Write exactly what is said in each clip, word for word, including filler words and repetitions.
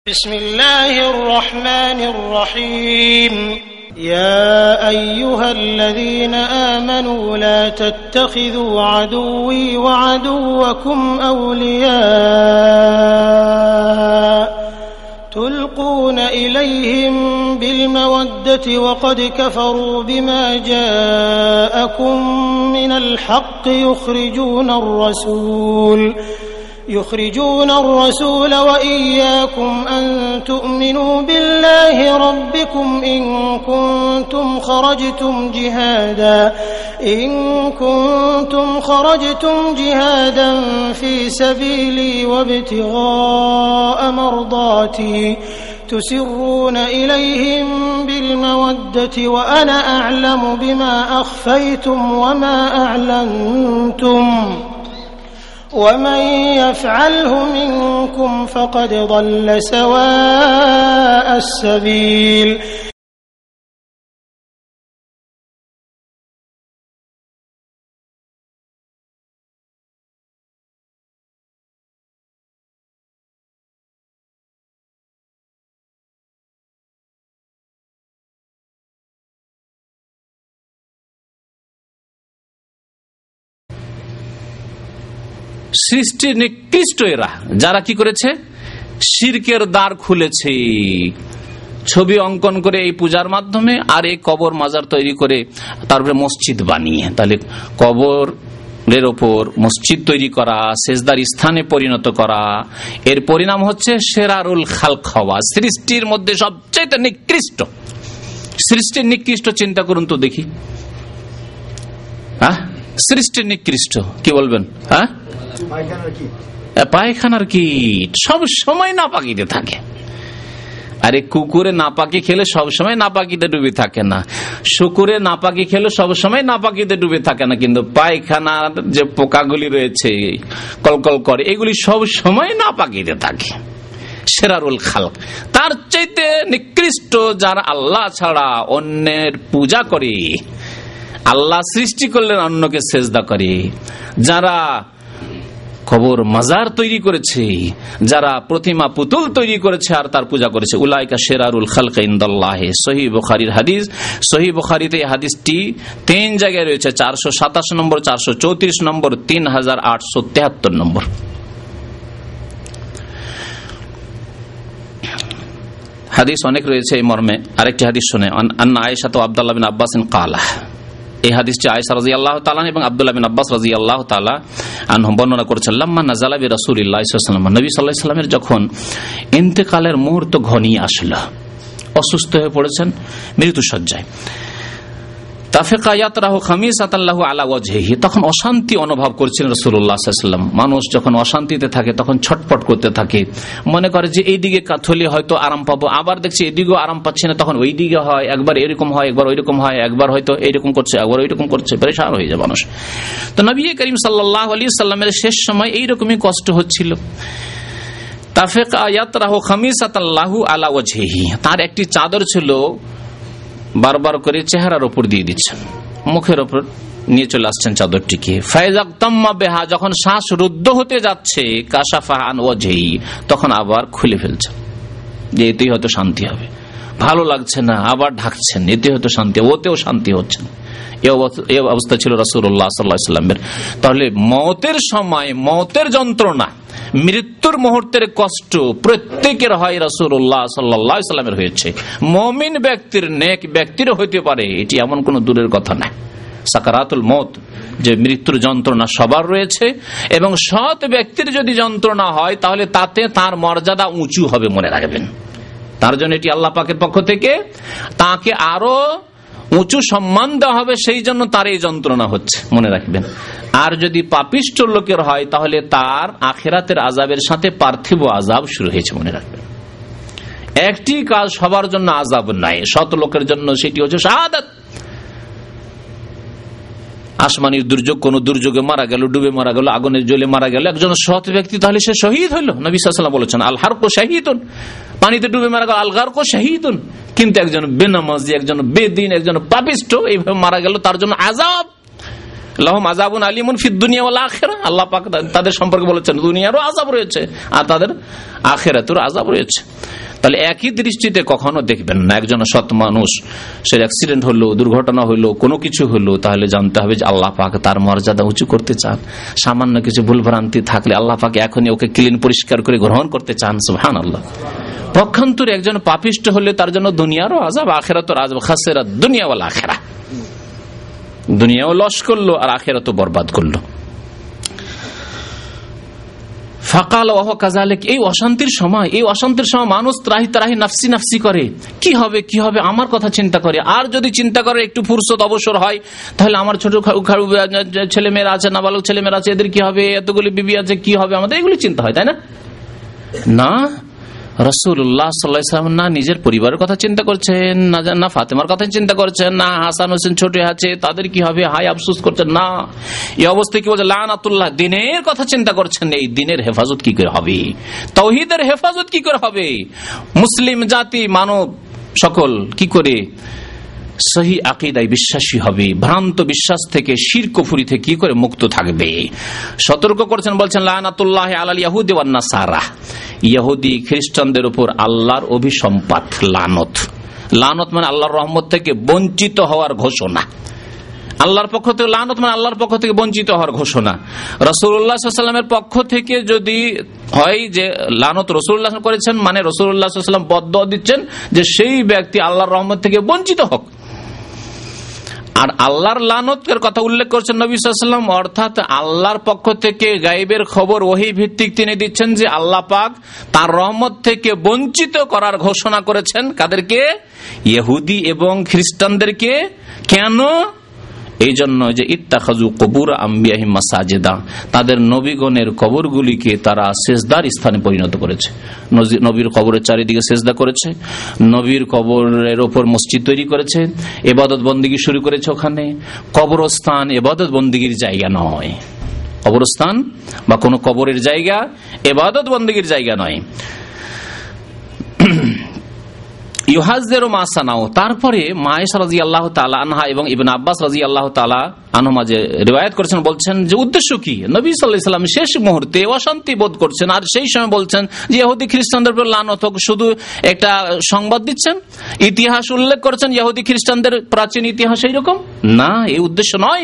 বিসমিল্লাহির রহমানির রহিম ইয়া আইয়ুহাল্লাযীনা আমানু লা তাত্তাখিযু আদুওয়ি ওয়া আদুওয়াকুম আওলিয়া তুলকুনা ইলাইহিম বিল মাওয়াদ্দাতি ওয়া ক্বাদ কাফারু বিমা জাআকুম মিনাল হাক্কি ইউখরিজুনার রাসূল يخرجون الرسول وإياكم أن تؤمنوا بالله ربكم إن كنتم خرجتم جهادا إن كنتم خرجتم جهادا في سبيلي وابتغاء مرضاتي تسرون إليهم بالمودة وأنا أعلم بما أخفيتم وما أعلنتم ومن يفعله منكم فقد ضل سواء السبيل সৃষ্টির নিকৃষ্ট এরা যারা কি করেছে, শিরকের দ্বার খুলেছে, ছবি অঙ্কন করে এই পূজার মাধ্যমে, আর এই কবর মাজার তৈরি করে তারপরে মসজিদ বানিয়ে, তাহলে কবরের ওপর মসজিদ তৈরি করা, সেজদার স্থানে পরিণত করা, এর পরিণাম হচ্ছে শেরারুল খালক হওয়া, সৃষ্টির মধ্যে সবচেয়ে নিকৃষ্ট। সৃষ্টির নিকৃষ্ট চিন্তা করুন তো দেখি, হ্যাঁ সৃষ্টির নিকৃষ্ট কি বলবেন? হ্যাঁ পায়খানার কীট সব সময় নাপাকিতে থাকে। আরে কুকুরে নাপাকি খেলে সব সময় নাপাকিতে ডুবে থাকে না, শুকুরে নাপাকি খেলে সব সময় নাপাকিতে ডুবে থাকে না, কিন্তু পায়খানার যে পোকাগুলি রয়েছে কলকল করে, এগুলি সব সময় নাপাকিতে থাকে। শেরারুল খালক, তার চাইতে নিকৃষ্ট যারা আল্লাহ ছাড়া অন্যের পূজা করে, আল্লাহ সৃষ্টি করলেন অন্যকে সেজদা করে, যারা কবর মাজার তৈরি করেছে, যারা প্রতিমা পুতুল তৈরি করেছে আর তার পূজা করেছে, উলাইকা শেরারুল খালক ইনদাল্লাহ। সহিহ বুখারীর হাদিস। সহিহ বুখারীতে এই হাদিসটি তিন জায়গায় রয়েছে, চারশো সাতাশ নম্বর, চারশো চৌত্রিশ নম্বর, তিন হাজার আটশো তেহাত্তর নম্বর। হাদিস অনেক রয়েছে এই মর্মে। আরেকটি হাদিস শুনে, আন্না আয়েশা তো আব্দুল্লাহ বিন আব্বাস কালা, এই হাদিসটি আয়েশা রাদিয়াল্লাহু তাআলা এবং আব্দুল্লাহ বিন আব্বাস রাদিয়াল্লাহু তাআলা আনহুম বর্ণনা করেছেন। লাম্মা নাযালা বি রাসূলিল্লাহি সাল্লাল্লাহু আলাইহি ওয়াসাল্লাম, নবী সাল্লাল্লাহু আলাইহি ওয়াসাল্লামের যখন ইন্তেকালের মুহূর্ত ঘনিয়ে আসলো, অসুস্থ হয়ে পড়েছেন মৃত্যুশয্যায়, তাফিকা ইয়াতরাহু খামিসাতান লাহু আলা ওয়াজহিহি, তখন অশান্তি অনুভব করছিলেন রাসূলুল্লাহ সাল্লাল্লাহু আলাইহি ওয়াসাল্লাম। মানুষ যখন অশান্তিতে থাকে তখন ছটফট করতে থাকে, মনে করে যে এইদিকে কাথলি হয়তো আরাম পাবো, আবার দেখছি এদিকেও আরাম পাচ্ছে না, তখন ওই দিকে হয়, একবার এরকম হয়, একবার ওইরকম হয়, একবার হয়তো এইরকম করছে, একবার ওইরকম করছে, পরেশান হয়ে যায় মানুষ। তো নবী করিম সাল্লাল্লাহু আলাইহি ওয়াসাল্লামের শেষ সময় এইরকমই কষ্ট হচ্ছিল। তাফিকা ইয়াতরাহু খামিসাতান লাহু আলা ওয়াজহিহি, তার একটি চাদর ছিল, বারবার করে চেহারার উপর দিয়ে দিচ্ছেন, মুখের উপর নিয়ে চলে আসছেন চাদরটিকে। ফায়জাক্তাম্মা বিহা, যখন শ্বাস রুদ্ধ হতে যাচ্ছে, কাশাফা আন ওয়াজহি, তখন আবার খুলে ফেলছেন, যে এতেই হয়তো শান্তি হবে। ভালো লাগছে না, আবার ঢাকছেন, এতে হয়তো শান্তি, ওতেও শান্তি হচ্ছে না। এই অবস্থা ছিল রাসূলুল্লাহ সাল্লাল্লাহু আলাইহি ওয়াসাল্লামের। তাহলে মওতের সময়, মওতের যন্ত্রণা, মৃত্যুর মুহূর্তের কষ্ট প্রত্যেকের হয়, রাসূলুল্লাহ সাল্লাল্লাহু আলাইহি ওয়াসাল্লামের হয়েছে। মুমিন ব্যক্তির, নেক ব্যক্তিরও হইতে পারে, এটি এমন কোন দূরের কথা না। সাকারাতুল মওত, যে মৃত্যুর যন্ত্রণা সবার রয়েছে, এবং সৎ ব্যক্তির যদি যন্ত্রণা হয় তাহলে তাতে তার মর্যাদা উঁচু হবে, মনে রাখবেন। তার জন্য এটি আল্লাহ পাকের পক্ষ থেকে তাকে আরো উঁচু সম্মান দেওয়া হবে, সেই জন্য তার এই যন্ত্রণা হচ্ছে, মনে রাখবেন। আর যদি পাপিষ্ঠ লোকের হয় তাহলে তার আখিরাতের আযাবের সাথে পার্থিব আযাব শুরু হয়েছে, মনে রাখবেন। একটি কাজ সবার জন্য আযাব নাই, সৎ লোকের জন্য সেটি হচ্ছে শাহাদাত। আসমানের দুর্যোগ, কোন দুর্যোগে মারা গেল, ডুবে মারা গেল, আগুনের জ্বলে মারা গেল একজন সৎ ব্যক্তি, তাহলে সে শহীদ হইল। নবী সাল্লাল্লাহু আলাইহি ওয়াসাল্লাম বলেছেন, আল হারকু শাহীদুন, পানিতে ডুবে মারা গেল, আল গারকু শাহীদুন। কিন্তু একজন বেনামাজি, একজন বেদিন, একজন পাপিষ্ঠ এইভাবে মারা গেল, তার জন্য আযাব। লাহুম আযাবুন আলীমুন ফিদ দুনিয়া ওয়াল আখিরাহ, আল্লাহ পাক তাদের সম্পর্কে বলেছেন দুনিয়ারও আযাব রয়েছে আর তাদের আখিরাতেরও আযাব রয়েছে। তাহলে একই দৃষ্টিতে কখনো দেখবেন না। একজন সৎ মানুষ, সে অ্যাক্সিডেন্ট হলো, দুর্ঘটনা হলো, কোনো কিছু হলো, তাহলে জানতে হবে যে আল্লাহ পাক তার মর্যাদা উঁচু করতে চান। সামান্য কিছু ভুলভ্রান্তি থাকলে আল্লাহ পাক এখনই ওকে ক্লিন পরিষ্কার করে গ্রহণ করতে চান। সুবহানাল্লাহ। পক্ষান্তরে একজন পাপিষ্ট হলে তার জন্য দুনিয়ারও আযাব, আখিরাতের আযাব, খাসিরা দুনিয়া ওয়াল আখিরাহ, দুনিয়াও লস করলো আর আখিরাতও বরবাদ করলো। ফাকাল ওয়া কাযালিক, এই অশান্তির সময়, এই অশান্তির সময় মানুষ ত্রাহি ত্রাহি নাফসি নাফসি করে, কি হবে কি হবে আমার কথা চিন্তা করে। আর যদি চিন্তা করে একটু ফুরসত অবসর হয়, তাহলে আমার ছোট ছেলে মেয়েরা আছে, নাবালক ছেলে মেয়েরা আছে, এদের কি হবে, এতগুলি বিবি আছে, কি হবে আমাদের, এগুলি চিন্তা হয়, তাই না? না, রাসূলুল্লাহ সাল্লাল্লাহু আলাইহি ওয়াসাল্লাম না নিজের পরিবারের কথা চিন্তা করছেন, না না ফাতেমার কথা চিন্তা করছেন, না হাসান হোসেন ছোট আছে তাদের কি হবে হাই আফসোস করছেন, না এই অবস্থায় কি বলছে লানাতুল্লাহ, দিনের কথা চিন্তা করছেন। এই দিনের হেফাজত কি করে হবে, তাওহীদের হেফাজত কি করে হবে, মুসলিম জাতি মানব সকল কি করে সহি আকীদায় বিশ্বাসী হবে, ভ্রান্ত বিশ্বাস থেকে শিরক কুফরি থেকে কি করে মুক্ত থাকবে, সতর্ক করছেন। বলছেন লানাতুল্লাহি আলাল ইয়াহুদি ওয়ান নাসারা, ইহুদি খ্রিস্টানদের উপর আল্লাহর অভিসম্পাত লানত। লানত মানে আল্লাহর রহমত থেকে বঞ্চিত হওয়ার ঘোষণা। আল্লাহর পক্ষ থেকে লানত মানে আল্লাহর পক্ষ থেকে বঞ্চিত হওয়ার ঘোষণা। রাসূলুল্লাহ সাল্লাল্লাহু আলাইহি ওয়াসাল্লামের পক্ষ থেকে যদি হয় যে লানত রাসূলুল্লাহ করেছেন, মানে রাসূলুল্লাহ সাল্লাল্লাহু আলাইহি ওয়াসাল্লাম বদদুআ দিচ্ছেন যে সেই ব্যক্তি আল্লাহর রহমত থেকে বঞ্চিত হোক। আর আল্লাহর লানতের কথা উল্লেখ করছেন নবী সাল্লাল্লাহু আলাইহি ওয়াসাল্লাম, অর্থাৎ আল্লাহর পক্ষ থেকে গায়েবের খবর ওহী ভিত্তিক তিনি দিচ্ছেন যে আল্লাহ পাক তার রহমত থেকে বঞ্চিত করার ঘোষণা করেছেন। কাদেরকে? ইহুদি এবং খ্রিস্টানদেরকে। কেন? এই জন্য যে ইত্তাখাযু কুবুর আম্বিয়াহিম মাসাজিদা, তাদের নবীগণের কবরগুলিকে তারা সেজদার স্থানে পরিণত করেছে। নবীর কবরের চারিদিকে সেজদা করেছে, নবীর কবরের ওপর মসজিদ তৈরি করেছে, ইবাদত বন্দেগী শুরু করেছে ওখানে। কবরস্থান ইবাদত বন্দেগীর জায়গা নয়, কবরস্থান বা কোনো কবরের জায়গা ইবাদত বন্দেগীর জায়গা নয়। ইউহাজ্জিরু মা সানাউ, তারপরে মা আয়েশা রাদিয়াল্লাহু তাআলা আনহা এবং ইবনে আব্বাস রাদিয়াল্লাহু তাআলা আনহুমা যে রিওয়ায়াত করেছেন, বলছেন যে উদ্দেশ্য কি, নবী সাল্লাল্লাহু আলাইহি ওয়াসাল্লাম শেষ মুহূর্তে অশান্তি বোধ করছেন আর সেই সময় বলছেন যে ইহুদি খ্রিস্টানদের উপর লানত হোক, শুধু একটা সংবাদ দিচ্ছেন, ইতিহাস উল্লেখ করছেন ইহুদি খ্রিস্টানদের প্রাচীন ইতিহাস এইরকম না, এই উদ্দেশ্য নয়।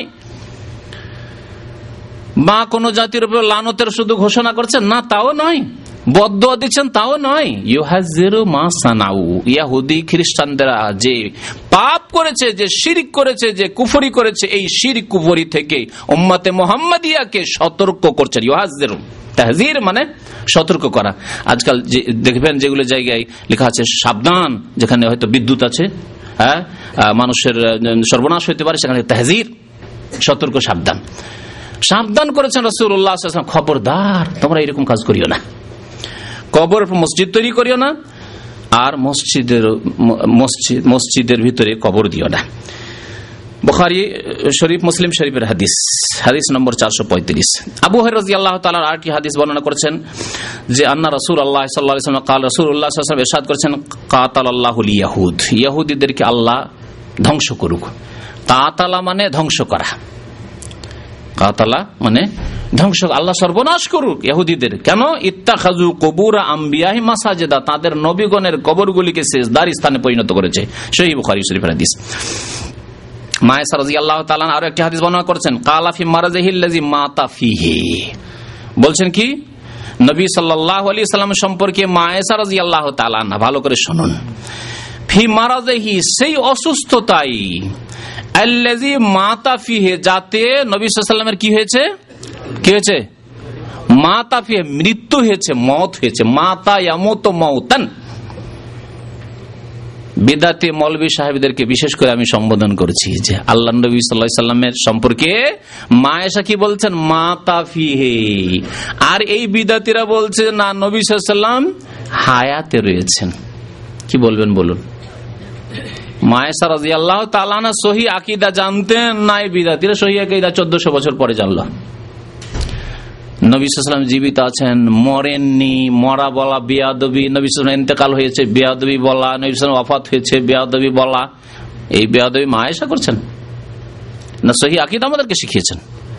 বা কোন জাতির উপর লানতের শুধু ঘোষণা করছেন না, তাও নয়। বদদুয়া দিচ্ছেন, তাও নয়। ইউহাজ্জিরু মা সানাউ, ইহুদি খ্রিস্টানরা যে পাপ করেছে, যে শিরক করেছে, যে কুফরি করেছে, এই শিরক কুফরি থেকে উম্মতে মুহাম্মাদিয়াকে সতর্ক করছেন। ইউহাজ্জিরু, তাহজির মানে সতর্ক করা। আজকাল যে দেখবেন যেগুলো জায়গায় লেখা আছে সাবধান, যেখানে হয়তো বিদ্যুৎ আছে, হ্যাঁ মানুষের সর্বনাশ হইতে পারে, সেখানে তাহজির, সতর্ক, সাবধান। সাবধান করেছেন রাসূলুল্লাহ সাল্লাল্লাহু আলাইহি ওয়াসাল্লাম, খবরদার তোমরা এরকম কাজ করিও না, কবর মসজিদ তৈরি করিও না, আর মসজিদের মসজিদ মসজিদের ভিতরে কবর দিও না। বুখারী শরীফ, মুসলিম শরীফের হাদিস, হাদিস নম্বর চারশো পঁয়ত্রিশ। আবু হুরায়রা রাদিয়াল্লাহু তাআলা আরেকটি হাদিস বর্ণনা করেছেন যে আন্না রাসূলুল্লাহ সাল্লাল্লাহু আলাইহি ওয়াসাল্লাম কাল, রাসূলুল্লাহ সাল্লাল্লাহু আলাইহি ওয়াসাল্লাম ইরশাদ করেছেন কাতালাল্লাহুল ইয়াহুদ, ইহুদিদেরকে আল্লাহ ধ্বংস করুক। কাতালা মানে ধ্বংস করা, কাতালা মানে ধ্বংস, আল্লাহ সর্বনাশ করুক ইহুদিদের। কেন? ইত্তাখাযু কুবুর আম্বিয়াহিম মাসাজিদা, তাদের নবীগণের কবরগুলিকে সেজদার স্থানে পরিণত করেছে। সহিহ বুখারী শরীফের হাদিস। মা আয়েশা রাদিয়াল্লাহু তাআলা আরো একটি হাদিস বর্ণনা করেছেন, কালা ফি মারাজিহিল্লাযী মাতা ফিহি, বলছেন কি নবী সাল্লাল্লাহু আলাইহি ওয়াসাল্লাম সম্পর্কে মা আয়েশা রাদিয়াল্লাহু তাআলা, না ভালো করে শুনুন, ফি মারাজিহি, সেই অসুস্থতাই, আল্লাযী মাতা ফিহি, যাতে নবী সাল্লাল্লাহু আলাইহি ওয়াসাল্লামের কি হয়েছে, কি হয়েছে, মাতা ফিহি, মৃত্যু হয়েছে, মওত হয়েছে। মাতা ইয়ামুতু মাউতান। বিদাতি মৌলভী সাহেবদেরকে বিশেষ করে আমি সম্বোধন করছি যে আল্লাহ নবী সাল্লাল্লাহু আলাইহি ওয়াসাল্লামের সম্পর্কে মা আয়েশা কি বলছেন, মাতা ফিহি, আর এই বিদাতিরা বলছে না, নবী সাল্লাল্লাহু আলাইহি ওয়াসাল্লাম হায়াতে রয়েছেন। কি বলবেন বলুন? মা আয়েশা রাদিয়াল্লাহু তাআলা আনহা সহিহ আকীদা জানতেন না, এই বিদাতিরা সহিহ আকীদা চোদ্দশো বছর পরে জানলো। নবী সাল্লাল্লাহু আলাইহি ওয়াসাল্লাম জীবিত আছেন, মরেননি, মরা বলা বেয়াদবি, নবী সাল্লাল্লাহু আলাইহি ওয়াসাল্লাম ইন্তেকাল হয়েছে বেয়াদবি বলা, নবী সাল্লাল্লাহু আলাইহি ওয়াসাল্লাম ওয়াফাত হয়েছে বেয়াদবি বলা, এই বেয়াদবি মা আয়েশা করছেন। না সহিহ আকীদা আমাদেরকে শিখিয়েছেন।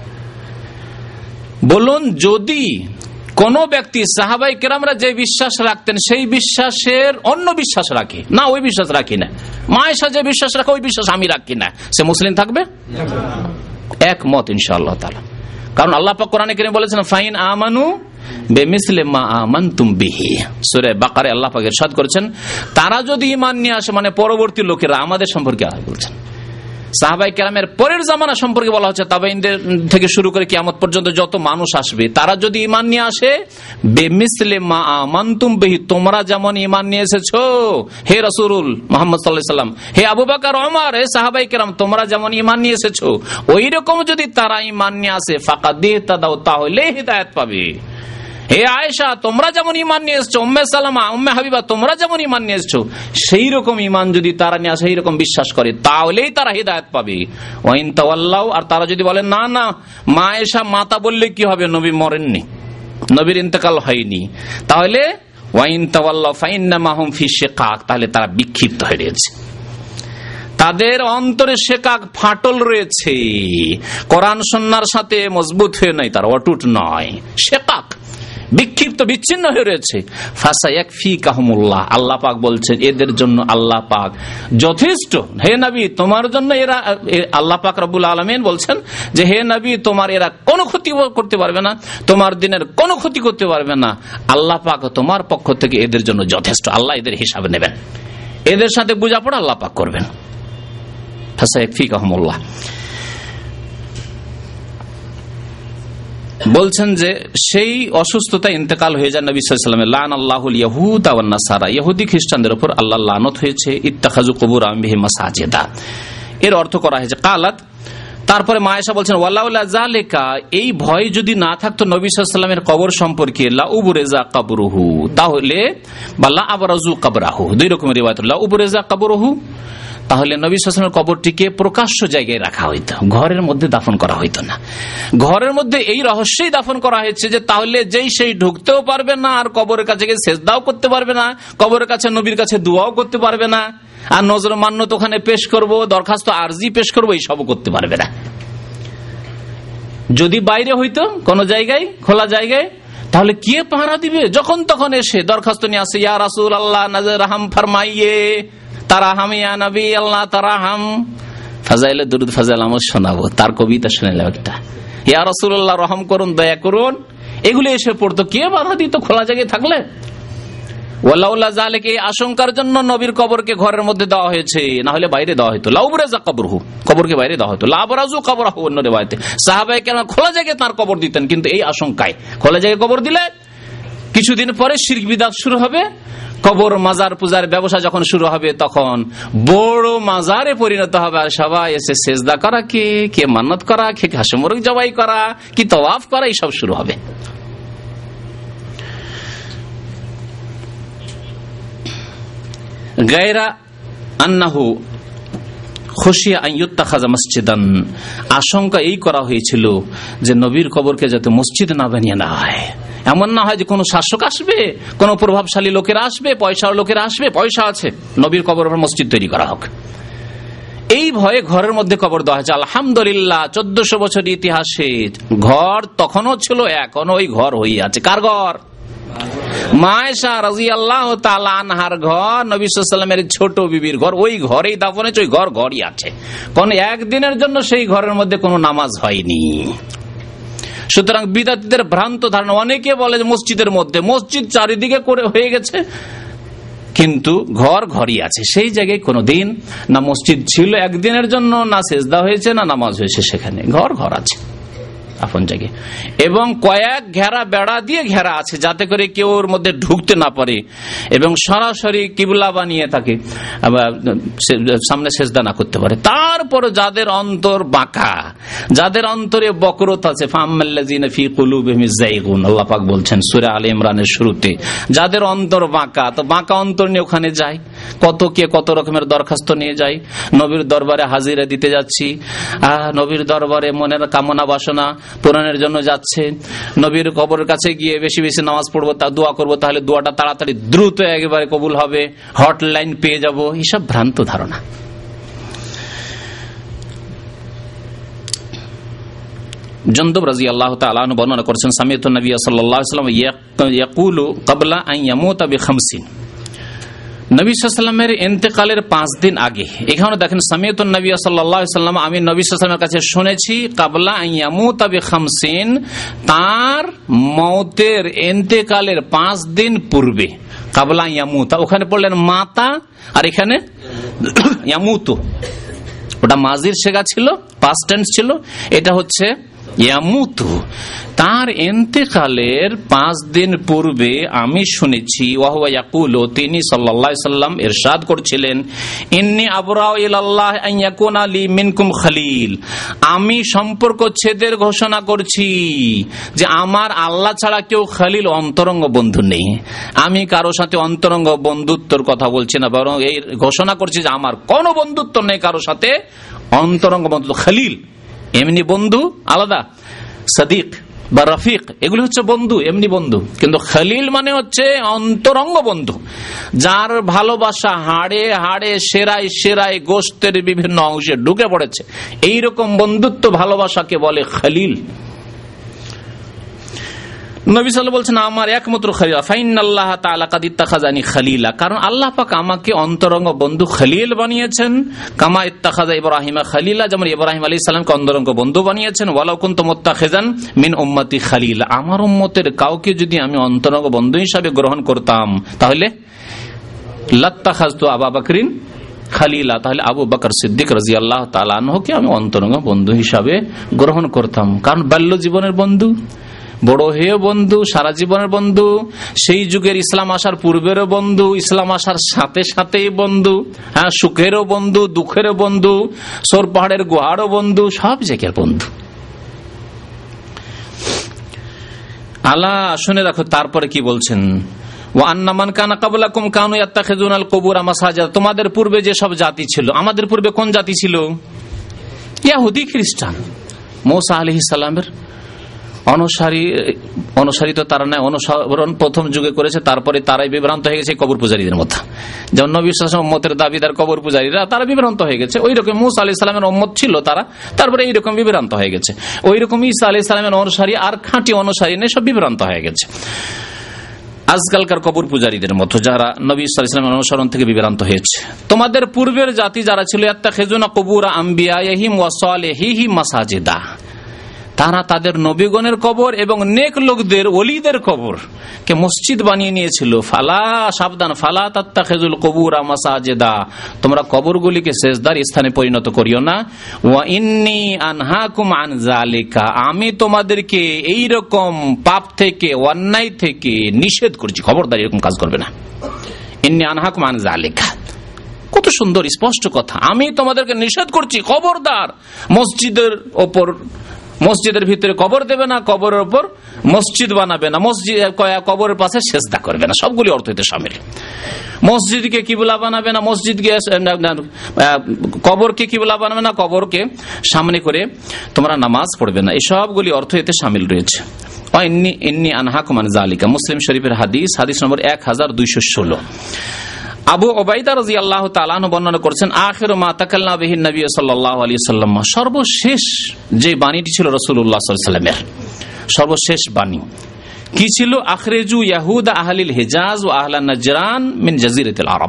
বলুন, যদি কোন ব্যক্তি সাহাবায়ে কেরামরা যে বিশ্বাস রাখতেন সেই বিশ্বাসের অন্য বিশ্বাস রাখে, না ওই বিশ্বাস রাখি না, মা আয়েশা যে বিশ্বাস রাখে ওই বিশ্বাস আমি রাখি না, সে মুসলিম থাকবে? একমত ইনশাআল্লাহ তাআলা। কারণ আল্লাহ পাক কোরআনে কারীমে বলেছেন ফাইন আমানু বিমিসলি মা আমানতুম বিহি, সূরা বাকারায় আল্লাহ পাক ইরশাদ করেছেন, তারা যদি ঈমান নিয়ে আসে, মানে পরবর্তী লোকেরা, আমাদের সম্পর্কে আল্লাহ বলছেন। সাহাবায়ে কেরামের পরের জামানা সম্পর্কে বলা হচ্ছে, তাবেঈনদের থেকে শুরু করে কিয়ামত পর্যন্ত যত মানুষ আসবে, তারা যদি ঈমান নিয়ে আসে বিমিসলি মা আমানতুম বিহি, তোমরা যেমন ঈমান নিয়ে এসেছো হে রাসূল মুহাম্মদ সাল্লাল্লাহু আলাইহি ওয়াসাল্লাম, হে আবু বকর ওমর, হে সাহাবায়ে কেরাম, তোমরা যেমন ঈমান নিয়ে এসেছো ওই রকম যদি তারা ঈমান নিয়ে আসে ফাকাদ ইহতাদাউ, তাহলে হিদায়াত পাবে। হে আয়েশা, তোমরা যেমন ঈমান নিয়ে এসেছো, উম্মে সালামা, উম্মে হাবিবা, তোমরা যেমন ঈমান নিয়ে এসেছো সেই রকম ঈমান যদি তারা নিয়ে আসে, সেই রকম বিশ্বাস করে, তাহলেই তারা হিদায়াত পাবে। ওয়াইন তাওয়াল্লাউ, আর তারা যদি বলে না না মা আয়েশা মাতা বললে কি হবে, নবী মরেননি, নবীর ইন্তেকাল হয়নি, তাহলে ওয়াইন তাওয়াল্লাউ ফাইন্নামা হুম ফি শিকাক, তাহলে তারা বিক্ষিপ্ত হয়ে রয়েছে, তাদের অন্তরে শিকাক, ফাটল রয়েছে, কোরআন সুন্নাহর সাথে মজবুত হয়ে নাই, তারা অটুট নয়, শিকাক, বিক্ষিপ্ত, বিচ্ছিন্ন হয়ে রয়েছে। ফাসায়াকফিকাহুমুল্লাহ, আল্লাহ পাক বলছেন এদের জন্য আল্লাহ পাক যথেষ্ট। হে নবী, তোমার জন্য এরা, আল্লাহ পাক রব্বুল আলামিন বলছেন যে হে নবী, তোমার এরা কোনো ক্ষতি করতে পারবে না, তোমার দিনের কোনো ক্ষতি করতে পারবে না, আল্লাহ পাক তোমার পক্ষ থেকে এদের জন্য যথেষ্ট। আল্লাহ এদের হিসাব নেবেন, এদের সাথে বোঝাপড়া আল্লাহ পাক করবেন। ফাসায়াকফিকাহুমুল্লাহ বলছেন যে সেই অসুস্থতা ইন্তেকাল হয়ে যায় নবী সাল্লাল্লাহু আলাইহি ওয়াসাল্লামের, লানাল্লাহুল ইয়াহুদা ওয়ান নাসারা, ইহুদি খ্রিস্টানদের উপর আল্লাহর লানত হয়েছে, ইত্তাখাযু কুবুর আনবিহি মাসাজিদা, এর অর্থ করা হয়েছে কালাত। তারপরে মা আয়েশা বলছেন ওয়ালাউলা যালিকা, এই ভয় যদি না থাকতো নবী সাল্লাল্লাহু আলাইহি ওয়াসাল্লামের কবর সম্পর্কে, লা উবরিজা কবরুহু, তাহলে বা লা আবরাজু কবরাহু, দুই রকমের রিওয়ায়াত, লা উবরিজা কবরুহু, তাহলে নবী সাল্লাল্লাহু আলাইহি ওয়াসাল্লামের কবরটিকে প্রকাশ্য জায়গায় রাখা হইতো, ঘরের মধ্যে দাফন করা হইতো না। ঘরের মধ্যে এই রহস্যই দাফন করা হয়েছে যে তাহলে যেই সেই ঢুকতেও পারবে না, আর কবরের কাছে গিয়ে সেজদাও করতে পারবে না, কবরের কাছে নবীর কাছে দোয়াও করতে পারবে না, আর নজর মান্নত ওখানে পেশ করব, দরখাস্ত আরজি পেশ করবো, এইসবও করতে পারবে না। যদি বাইরে হইতো কোন জায়গায়, খোলা জায়গায়, তাহলে কে পাহারা দিবে? যখন তখন এসে দরখাস্ত নিয়ে আসে, ইয়া রাসূল আল্লাহ নজর রহম ফরমাইয়ে, তারাহাম ইয়া নবী আল্লাহ তারাহাম, ফাজাইলে দুরুদ ফাজাইল আমল শোনাবো, তার কবিতা শুনাইলাম একটা, ইয়া রাসূলুল্লাহ রহম করুন, দয়া করুন, এগুলো এসে পড়তো, কে বাধা দিত খোলা জায়গায় থাকলে? ওয়ালাউলা যালিকা, এই আশঙ্কার জন্য নবীর কবরকে ঘরের মধ্যে দেওয়া হয়েছে, না হলে বাইরে দেওয়া হতো, লাউবরাজা কবরহু, কবরকে বাইরে দেওয়া হতো, লাবরাজু কবরহু, অন্য রিওয়ায়াতে সাহাবায়ে কেরাম খোলা জায়গায় তার কবর দিতেন, কিন্তু এই আশঙ্কায় খোলা জায়গায় কবর দিলে কিছুদিন পরে শিরক বিদআত শুরু হবে, কবর মাজার পূজার ব্যবসা যখন শুরু হবে তখন বড় মাজারে পরিণত হবে, আর সবাই এসে সেজদা করা, কে কে মান্নত করা, কে হাঁস মুরগ জবাই করা, কি তাওয়াফ করা, এইসব শুরু হবে। গায়রা আন্নাহু খুশিয়া আন ইত্তাখাযা মসজিদান, আশঙ্কা এই করা হয়েছিল যে নবীর কবরকে যাতে মসজিদ না বানিয়ে না হয়, এমন না হয় যে কোন শাসক আসবে, কোন প্রভাবশালী লোকেরা আসবে, পয়সার লোকেরা আসবে, পয়সা আছে, নবীর কবর উপর মসজিদ তৈরি করা হোক, এই ভয়ে ঘরের মধ্যে কবর দেওয়া হয়েছে। আলহামদুলিল্লাহ, চোদ্দশো বছর ইতিহাসে ঘর তখনও ছিল, এখনো ওই ঘর হয়ে আছে। কার ঘর? মা আয়েশা রাদিয়াল্লাহু তাআলা আনহার ঘর, নবী সাল্লাল্লাহু আলাইহি ওয়াসাল্লামের ছোট বিবির ঘর, ওই ঘরেই দাফন হয়েছে, ওই ঘর ঘরই আছে, কোন একদিনের জন্য সেই ঘরের মধ্যে কোনো নামাজ হয়নি। সুতরাং বিদআতীদের ভ্রান্ত ধারণা, অনেকে বলে যে মসজিদের মধ্যে, মসজিদ চারিদিকে করে হয়ে গেছে, কিন্তু ঘর ঘরই আছে, সেই জায়গায় কোনোদিন না মসজিদ ছিল একদিনের জন্য, না সেজদা হয়েছে, না নামাজ হয়েছে, সেখানে ঘর ঘর আছে আপন জায়গায়, এবং কয়েক ঘেরা বেড়া দিয়ে ঘেরা আছে যাতে করে কেউ ওর মধ্যে ঢুকতে না পারে, এবং সরাসরি কিবলা বানিয়ে তাকে সামনে সেজদা না করতে পারে। তারপর যাদের অন্তর বাঁকা, যাদের অন্তরে বকরত আছে, ফাম্মাল্লাযিনা ফি কুলুবিহিম যায়গুন, আল্লাহ পাক বলছেন সূরা আলে ইমরানের শুরুতে, যাদের অন্তর বাঁকা, তো বাঁকা অন্তর নিয়ে ওখানে যায়, কত কে কত রকমের দরখাস্ত নিয়ে যায়, নবীর দরবারে হাজিরা দিতে যাচ্ছি, আহ নবীর দরবারে মনের কামনা বাসনা পূরণের জন্য যাচ্ছে, নবীর কবরের কাছে গিয়ে বেশি বেশি নামাজ পড়বো, তা দোয়া করবো, তাহলে দোয়াটা তাড়াতাড়ি দ্রুত একেবারে কবুল হবে, হটলাইন পেয়ে যাব, এইসব ভ্রান্ত ধারণা। জুনদুব রাদিয়াল্লাহু তাআলা আনহু বর্ণনা করেছেন সামি'তু নবী সাল্লাল্লাহু আলাইহি ওয়াসাল্লাম ইয়াকুলু ক্বাবলা আন ইয়ামুতা বিখামসিন, নবী সাল্লাল্লাহু আলাইহি ওয়াসাল্লামের ইন্তেকালের পাঁচ দিন আগে। এখানে দেখেন সামি'তু নবী সাল্লাল্লাহু আলাইহি ওয়াসাল্লাম, আমি নবী সাল্লাল্লাহু আলাইহি ওয়াসাল্লামের কাছে শুনেছি ক্বাবলা আন ইয়ামুতা বিখামসিন, তার মওতের ইন্তেকালের পাঁচ দিন পূর্বে। ক্বাবলা আন ইয়ামুতা ওখানে পড়লেন মাতা, আর এখানে ইয়ামুতু, ওটা মাজির সেগা ছিল, পাস্ট টেন্স ছিল, এটা হচ্ছে ইয়ামুতু। তার ইন্তেকালের পাঁচ দিন পূর্বে আমি শুনেছি ওয়াহুয়া ইয়াকুলু, তিনি সাল্লাল্লাহু আলাইহি সাল্লাম ইরশাদ করছিলেন, ইন্নী আবরাউ ইলাল্লাহ আন ইয়াকুনা লি মিনকুম খলিল, আমি সম্পর্ক ছেদের ঘোষণা করছি যে আমার আল্লাহ ছাড়া কেউ খলিল অন্তরঙ্গ বন্ধু নেই। আমি কারো সাথে অন্তরঙ্গ বন্ধুত্বর কথা বলছি না, বরং এই ঘোষণা করছি যে আমার কোনো বন্ধুত্ব নেই কারো সাথে অন্তরঙ্গ বন্ধুত্ব। খলিল এমনি বন্ধু আলাদা, সাদিক বা রফিক এগুলো হচ্ছে বন্ধু, এমনি বন্ধু, কিন্তু খলিল মানে হচ্ছে অন্তরঙ্গ বন্ধু, যার ভালোবাসা হাড়ে হাড়ে সেরাই সেরাই গোশতের বিভিন্ন অংশে ঢুকে পড়েছে। এইরকম বন্ধুত্ব ভালোবাসাকে বলে খলিল। নবী সাল্লাল্লাহু বলছেন আমার একমাত্র খলিল, ফাইনাল্লাহ তাআলা কাদ ইত্তাখাযানি খলিলা, কারণ আল্লাহ পাক আমাকে অন্তরঙ্গ বন্ধু খলিল বানিয়েছেন। কামা ইত্তাখাযা ইব্রাহিমা খলিলা, যেমন ইব্রাহিম আলাইহিস সালামকে অন্তরঙ্গ বন্ধু বানিয়েছেন। ওয়ালাউ কুনতু মুত্তাখিযান মিন উম্মতি খলিলা, আমার উম্মতের কাউকে যদি আমি অন্তরঙ্গ বন্ধু হিসাবে গ্রহণ করতাম তাহলে লাত্তাখাযতু আবু বকরিন খলিলা, তাহলে আবু বকর সিদ্দিক রাদিয়াল্লাহু তাআলা আনহুকে আমি অন্তরঙ্গ বন্ধু হিসাবে গ্রহণ করতাম। কারণ বাল্য জীবনের বন্ধু, বড় হয়ে বন্ধু, সারা জীবনের বন্ধু, সেই যুগের ইসলাম আসার পূর্বেরও বন্ধু, ইসলাম আসার সাথে সাথেই বন্ধু, হ্যাঁ সুখেরও বন্ধু, দুঃখেরও বন্ধু, সোর পাহাড়ের গুহারও বন্ধু, সব জায়গার বন্ধু। আল্লাহ শুনে রাখো তারপরে কি বলছেন, ওয়া আন্না মান কানা ক্বাবলাকুম কানু ইয়াত্তাখিযুনাল কুবুরা মাসাজিদ, তোমাদের পূর্বে যে সব জাতি ছিল, আমাদের পূর্বে কোন জাতি ছিল? ইহুদি খ্রিস্টান। মূসা আলাইহিস সালামের অনুসারী অনুসারী তো তারা নয়, অনুসরণ প্রথম যুগে করেছে, তারপরে তারাই বিভ্রান্ত হয়ে গেছে কবর পূজারীদের মতো। যেমন নবী সাল্লাল্লাহু আলাইহি ওয়াসাল্লাম উম্মতের দাবিদার কবর পূজারীরা, তারা বিভ্রান্ত হয়ে গেছে। ওই রকম মূসা আলাইহিস সালামের উম্মত ছিল তারা, তারপরে এইরকম বিভ্রান্ত হয়ে গেছে। ওই রকম ঈসা আলাইহিস সালামের অনুসারী আর খাঁটি অনুসারী নেই, সব বিভ্রান্ত হয়ে গেছে আজকালকার কবর পূজারীদের মতো, যারা নবী সাল্লাল্লাহু আলাইহি ওয়াসাল্লামের অনুসরণ থেকে বিভ্রান্ত হয়েছে। তোমাদের পূর্বের জাতি যারা ছিল, ইয়াত্তাখিযুনা কুবুরা আমবিয়াইহিম ওয়া সালিহিহিম মাসাজিদা, তারা তাদের নবীগণের কবর এবং নেক লোকদের ওলিদের কবর কে মসজিদ বানিয়ে নিয়েছিল। ফালা, সাবধান, ফালা তাত্তাখিযুল কুবুরা মাসাজিদা, তোমরা কবরগুলিকে সেজদার স্থানে পরিণত করিও না। ওয়া ইন্নী আনহাকুম আন যালিকা, আমি তোমাদেরকে এই রকম পাপ থেকে, অন্যায় থেকে নিষেধ করছি, খবরদার এরকম কাজ করবে না। ইন্নী আনহাকুম আন যালিকা, কত সুন্দর স্পষ্ট কথা, আমি তোমাদেরকে নিষেধ করছি, খবরদার মসজিদের ওপর, মসজিদের ভিতরে কবর দেবে না, কবরের উপর মসজিদ বানাবে না, মসজিদ কবরের পাশে সেজদা করবে না, সবগুলি অর্থ হইতে শামিল। মসজিদকে কিবলা বানাবে না, মসজিদকে কবরকে কিবলা বানাবে না, কবরকে সামনে করে তোমরা নামাজ পড়বে না, এই সবগুলি অর্থ এতে শামিল রয়েছে। ইন্নী আনহাকুম আন যালিকা, মুসলিম শরীফের হাদিস, হাদিস নম্বর এক হাজার দুইশো ষোলো। আবু উবাইদা রাদিয়াল্লাহু তাআলা আনহু বর্ণনা করেছেন, আখিরু মা তাকাল্লামা বিহি নবী সাল্লাল্লাহু আলাইহি ওয়াসাল্লাম, সর্বশেষ যে বাণীটি ছিল রাসূলুল্লাহ সাল্লাল্লাহু আলাইহি ওয়াসাল্লামের, সর্বশেষ বাণী কি ছিল? আখরিজু ইয়াহুদা আহলিল হিজাজ ওয়া আহলান নাজরান মিন জাজিরাতিল আরব,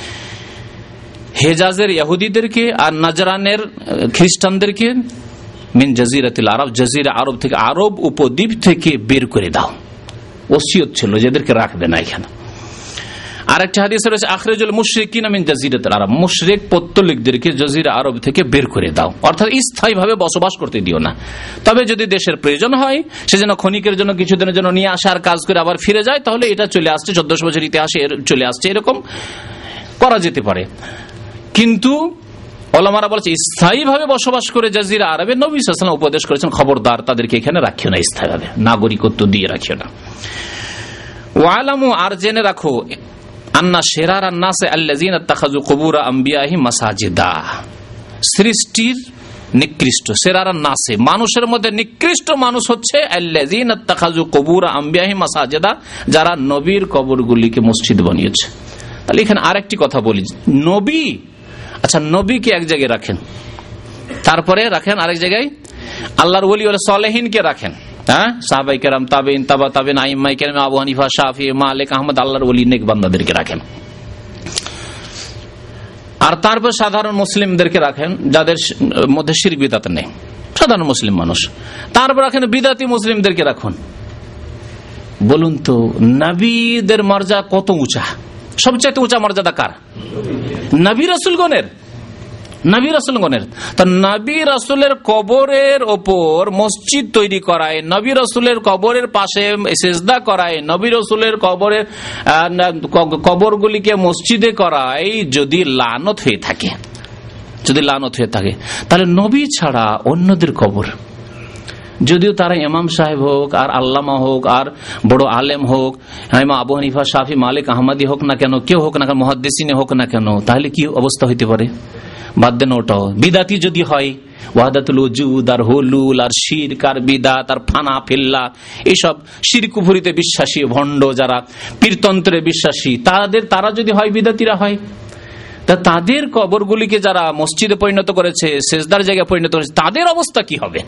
হেজাজের ইহুদিদেরকে আর নাজরানের খ্রিস্টানদেরকে মিন জাজিরাতিল আরব, জাজিরা আরব থেকে, আরব উপদ্বীপ থেকে বের করে দাও। ওসিয়ত ছিল যেদেরকে রাখবে না এখানে। আরেকটা হাদিস রয়েছে, আখরিজুল মুশরিকিনা মিন জাজিরাতিল আরব, মুশরিক পৌত্তলিকদেরকে জাজিরা আরব থেকে বের করে দাও, অর্থাৎ স্থায়ীভাবে বসবাস করতে দিও না। তবে যদি দেশের প্রয়োজন হয়, সেজন্য ক্ষণিকের জন্য কিছুদিনের জন্য নিয়ে আসে আর কাজ করে আবার ফিরে যায়, তাহলে এটা চলে আসছে, চোদ্দশো বছর ইতিহাসে চলে আসছে, এরকম করা যেতে পারে। কিন্তু ওলামারা বলছে স্থায়ীভাবে বসবাস করে জাজিরা আরবে, নবী সাল্লাল্লাহু আলাইহি ওয়াসাল্লাম উপদেশ করেছেন খবরদার তাদেরকে এখানে রাখিও না, স্থায়ীভাবে নাগরিকত্ব দিয়ে রাখিও না। ওয়ালামু, আর জেনে রাখো, আন্না শিরারান নাসে আল্লাযিনা ইত্তাখাযু কুবুরা আমবিয়াহিম মাসাজিদা, সৃষ্টির নিকৃষ্ট, শিরারান নাসে মানুষের মধ্যে নিকৃষ্ট মানুষ হচ্ছে আল্লাযিনা ইত্তাখাযু কুবুরা আমবিয়াহিম মাসাজিদা, যারা নবীর কবরগুলিকে মসজিদ বানিয়েছে। তাহলে এখানে আরেকটি কথা বলি, নবী, আচ্ছা নবীকে এক জায়গায় রাখেন, তারপরে রাখেন আরেক জায়গায় আল্লাহর ওলি হলে সালেহিনকে রাখেন, হ্যাঁ, সাহাবায়ে কেরাম, তাবেঈন, তাবা তাবেঈন, আইম্মায়ে কেরাম, আবু হানিফা, শাফি, মালিক, আহমদ, আল্লাহর ওলি নেক বান্দাদেরকে রাখেন। আর তারপর সাধারণ মুসলিমদেরকে রাখেন যাদের মধ্যে শিরক বিদআত নেই, সাধারণ মুসলিম মানুষ। তারপর রাখেন বিদাতি মুসলিমদেরকে রাখুন। বলুন তো নবীদের মর্যাদা কত উঁচা? সবচেয়ে উঁচা মর্যাদা কার? নবী রাসূলগণের। নবী রাসূলগণের তা নবী রাসূলের কবরের ওপর মসজিদ তৈরি করায়, নবী রাসূলের কবরের পাশে সিজদা করায়, নবী রাসূলের কবরের কবরগুলিকে মসজিদে করায় যদি লানত হয়ে থাকে, যদি লানত হয়ে থাকে তাহলে নবী ছাড়া অন্যদের কবর, যদিও তারা ইমাম সাহেব হোক আর আল্লামা হোক আর বড় আলেম হোক, আবু হানিফা, শাফি, মালিক, আহমদি হোক না কেন, কেউ হোক না কেন, মুহাদ্দিসিন হোক না কেন, তাহলে কি অবস্থা হইতে পারে? বাদ দেন ওটাও। বিদাতি যদি হয়, ওয়াহদাতুল ওজুদ আর হুলুল আর শিরক আর বিদাত আর ফানা ফিল্লা, এইসব শিরক কুফরিতে বিশ্বাসী ভণ্ড যারা পীরতন্ত্রে বিশ্বাসী, তাদের তারা যদি হয় বিদাতিরা হয়, তা তাদের কবরগুলিকে যারা মসজিদে পরিণত করেছে, সেজদার জায়গায় পরিণত করেছে, তাদের অবস্থা কি হবে?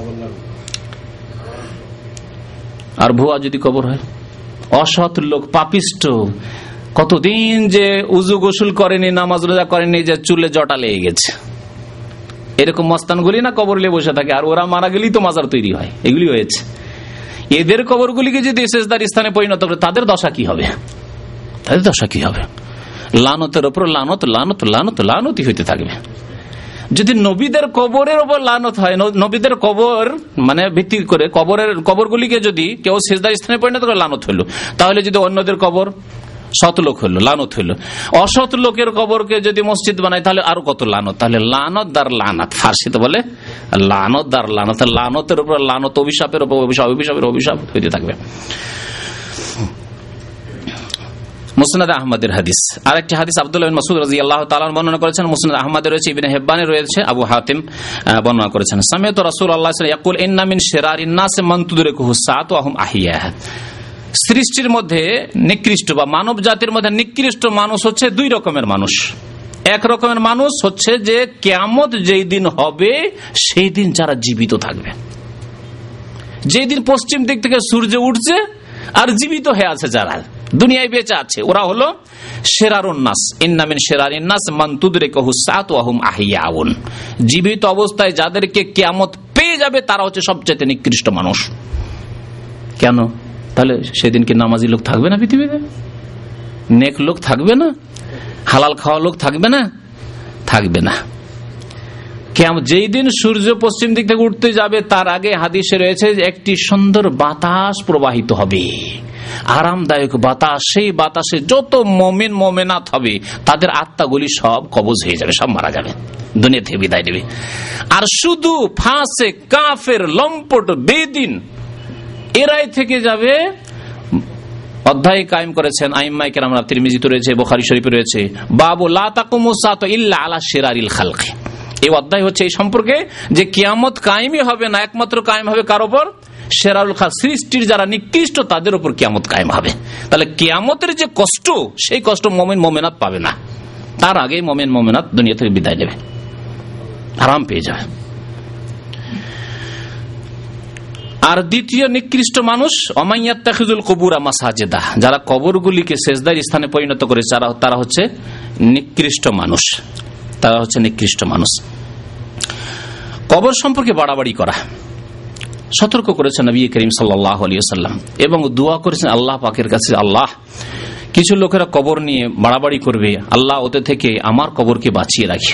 আর ভুয়া যদি কবর হয়, অসৎ লোক, পাপিষ্ট, কতদিন যে উজু গোসল করেনি, নামাজ রোজা করেনি, যে চুলে জটা লেগে গেছে, এরকম মস্তানগুলি না কবর নিয়ে বসে থাকে, আর ওরা মারা গেলেই তো মাজার তৈরি হয়, এগুলি হয়েছে। এদের কবরগুলিকে যদি সেজদার স্থানে পরিণত করে, তাদের দশা কি হবে? তাদের দশা কি হবে? লানতের ওপর লানত, লানত, লানত, লানতই হইতে থাকবে। যদি নবীদের কবরের ওপর লানত হয়, নবীদের কবর মানে ভিত্তি করে কবরের কবরগুলিকে যদি কেউ সিজদার স্থানে পরিণত করে, লানত হইল। তাহলে যদি অন্যদের কবর সৎ লোক হইল, লানত হইল। অসৎ লোকের কবরকে যদি মসজিদ বানায়, তাহলে আরো কত লানত। তাহলে লানত দার লানাত, ফার্সিতে বলে লানত দার লানত, লানতের উপর লানত, অভিশাপের উপর অভিশাপ, অভিশাপের অভিশাপ হইতে থাকবে। মুসনাদ আহমদের হাদিস, আরেকটি হাদিস আব্দুল্লাহ বিন মাসউদ রাদিয়াল্লাহু তাআলা বর্ণনা করেছেন, মুসনাদ আহমদে রয়েছে, ইবনে হিব্বানে রয়েছে, আবু হাতিম বর্ণনা করেছেন। সামি'তু রাসূলুল্লাহ সাল্লাল্লাহু আলাইহি ওয়াসাল্লাম ইয়াকুল ইন্না মিন শিরারিন নাস মান তুদরিকুহু সাআতু ওয়া হুম আহইয়া। সৃষ্টির মধ্যে নিকৃষ্ট বা মানব জাতির মধ্যে নিকৃষ্ট মানুষ হচ্ছে দুই রকমের মানুষ। এক রকমের মানুষ হচ্ছে যে কিয়ামত যেই দিন হবে সেই দিন যারা জীবিত থাকবে, যেই দিন পশ্চিম দিক থেকে সূর্য উঠছে আর জীবিত হয়ে আছে, যারা দুনিয়ায় বেঁচে আছে, ওরা হলো শিরারুন নাস। ইন্না মিন শিরারিন নাস মান তুদরিকুহু সাআতু ওয়া হুম আহইয়াউন। জীবিত অবস্থায় যাদেরকে কিয়ামত পেয়ে যাবে তারা হচ্ছে সবচেয়ে নিকৃষ্ট মানুষ। কেন? তাহলে সেদিন কি নামাজি লোক থাকবে না পৃথিবীতে? নেক লোক থাকবে না? হালাল খাওয়া লোক থাকবে না? থাকবে না। কিয়ামত যেই দিন সূর্য পশ্চিম দিক থেকে উঠতে যাবে, তার আগে হাদিসে রয়েছে একটি সুন্দর বাতাস প্রবাহিত হবে, আরামদায়ক বাতাস। সেই বাতাসে যত মুমিন মুমিনাত হবে তাদের আত্মাগুলি সব কবজ হয়ে যাবে, সব মারা যাবে, দুনিয়া থেকে বিদায় নেবে। আর শুধু ফাসিক, কাফের, লম্পট, বেদিন এরাই থেকে যাবে। অধ্যায় কায়েম করেছেন আইম্মায়ে কেরাম, তিরমিজিতে রয়েছে, বুখারী শরীফে রয়েছে, বাবু লা তাকুমু সাআতু ইল্লা আলা শিরারিল খালকি। এই অধ্যায় হচ্ছে এই সম্পর্কে যে কিয়ামত কায়েমই হবে না, একমাত্র কায়েম হবে কার উপর? শিরারুল খালক, সৃষ্টির যারা নিকৃষ্ট তাদের উপর কিয়ামত কায়েম হবে। তাহলে কিয়ামতের যে কষ্ট, সেই কষ্ট মুমিন মুমিনাত পাবে না, তার আগে মুমিন মুমিনাত দুনিয়া থেকে বিদায় নেবে, আরাম পেয়ে যাবে। আর দ্বিতীয় নিকৃষ্ট মানুষ অমাইয়াত্তাখিজুল কুবুরা মাসাজিদা, যারা কবরগুলিকে সেজদার স্থানে পরিণত করে, যারা তারা হচ্ছে নিকৃষ্ট মানুষ, তারা হচ্ছে নিকৃষ্ট মানুষ। কবর সম্পর্কে বাড়াবাড়ি করা সতর্ক করেছেন নবী করিম সাল্লাল্লাহু আলাইহি ওয়াসাল্লাম, এবং দোয়া করেছেন আল্লাহ পাকের কাছে, আল্লাহ কিছু লোকেরা কবর নিয়ে বাড়াবাড়ি করবে, আল্লাহ ওদের থেকে আমার কবরকে বাঁচিয়ে রাখি।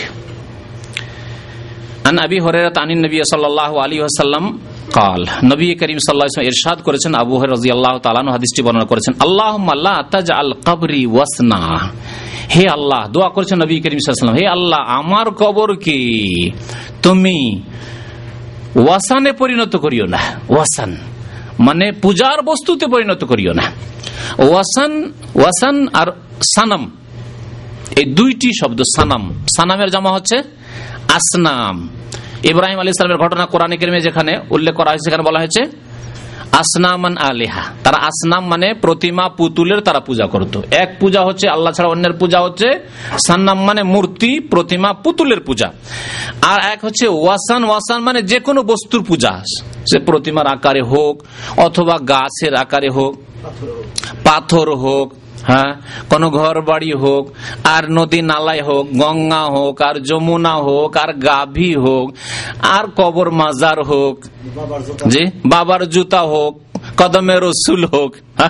আন আবি হুরায়রা আনিন নবী সাল্লাল্লাহু আলাইহি ওয়াসাল্লাম قال, নবী করিম সাল্লাল্লাহু আলাইহি ওয়াসাল্লাম ইরশাদ করেছেন, আবু হুরায়রা রাদিয়াল্লাহু তাআলা আনহু হাদিসটি বর্ণনা করেছেন, আল্লাহুম্মা লা তাজআল কবরি ওয়াসনা। হে আল্লাহ, দোয়া করেছেন নবী করিম সাল্লাল্লাহু আলাইহি ওয়াসাল্লাম, হে আল্লাহ আমার কবরকে তুমি ওয়াসানে পরিণত করিও না। ওয়াসান মানে পূজার বস্তুতে পরিণত করিও না। ওয়াসান, ওয়াসান আর সানাম, এই দুইটি শব্দ। সানাম, সানামের জামা হচ্ছে আসনাম। ইব্রাহিম আলাইহিস সালামের ঘটনা কোরআনে কারীমে যেখানে উল্লেখ করা হয়েছে, সেখানে বলা হয়েছে আসনামান আলিহা, তারা আসনাম মানে প্রতিমা পুতুলের তারা পূজা করত। এক পূজা হচ্ছে আল্লাহ ছাড়া অন্যের পূজা হচ্ছে সান্নাম মানে মূর্তি, প্রতিমা, পুতুলের পূজা। আর এক হচ্ছে ওয়াসান, ওয়াসান মানে যে কোনো বস্তুর পূজা, সে প্রতিমার আকারে হোক অথবা গাছের আকারে হোক, পাথর হোক, হ্যাঁ, কোন ঘর বাড়ি হোক, আর নদী নালাই হোক, গঙ্গা হোক, আর যমুনা হোক, আর গাভী হোক, আর কবর মাজার হোক, জি বাবার জুতা হোক, কদমে রসুল হোক, হ্যাঁ,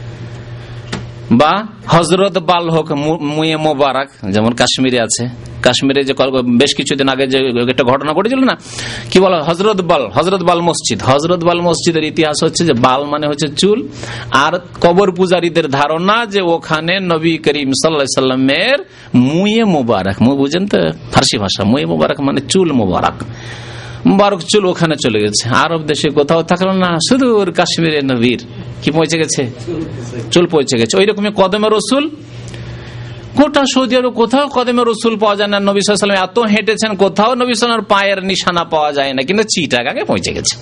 বা হজরত বাল হোক, মুয়ে মোবারক, যেমন কাশ্মীরে আছে। কাশ্মীরে যে বেশ কিছুদিন আগে যে একটা ঘটনা ঘটেছিল না, কি বলা, হজরত বাল, হজরত বাল মসজিদ। হজরত বাল মসজিদের ইতিহাস হচ্ছে যে বাল মানে হচ্ছে চুল, আর কবর পূজারীদের ধারণা যে ওখানে নবী করিম সাল্লাল্লাহু আলাইহি সাল্লামের মুয়ে মোবারক, মু বুঝেন তো ফার্সি ভাষা, মুয়ে মোবারক মানে চুল মোবারক, মুবারক চুল ওখানে চলে গেছে। আরব দেশে কোথাও থাকলো না, সুদূর কাশ্মীরে নবীর কি পৌঁছে গেছে, চুল পৌঁছে গেছে। ওই রকমই কদমে রসুল, গোটা সৌদি আরব কোথাও কদমে রসুল পাওয়া যায় না। নবী সাল্লাল্লাহু আলাইহি ওয়াসাল্লাম এত হেঁটেছেন, কোথাও নবী সাল্লাল্লাহু আলাইহি ওয়াসাল্লামের পায়ের নিশানা পাওয়া যায় না, কিন্তু চিটাগাঙে পৌঁছে গেছে।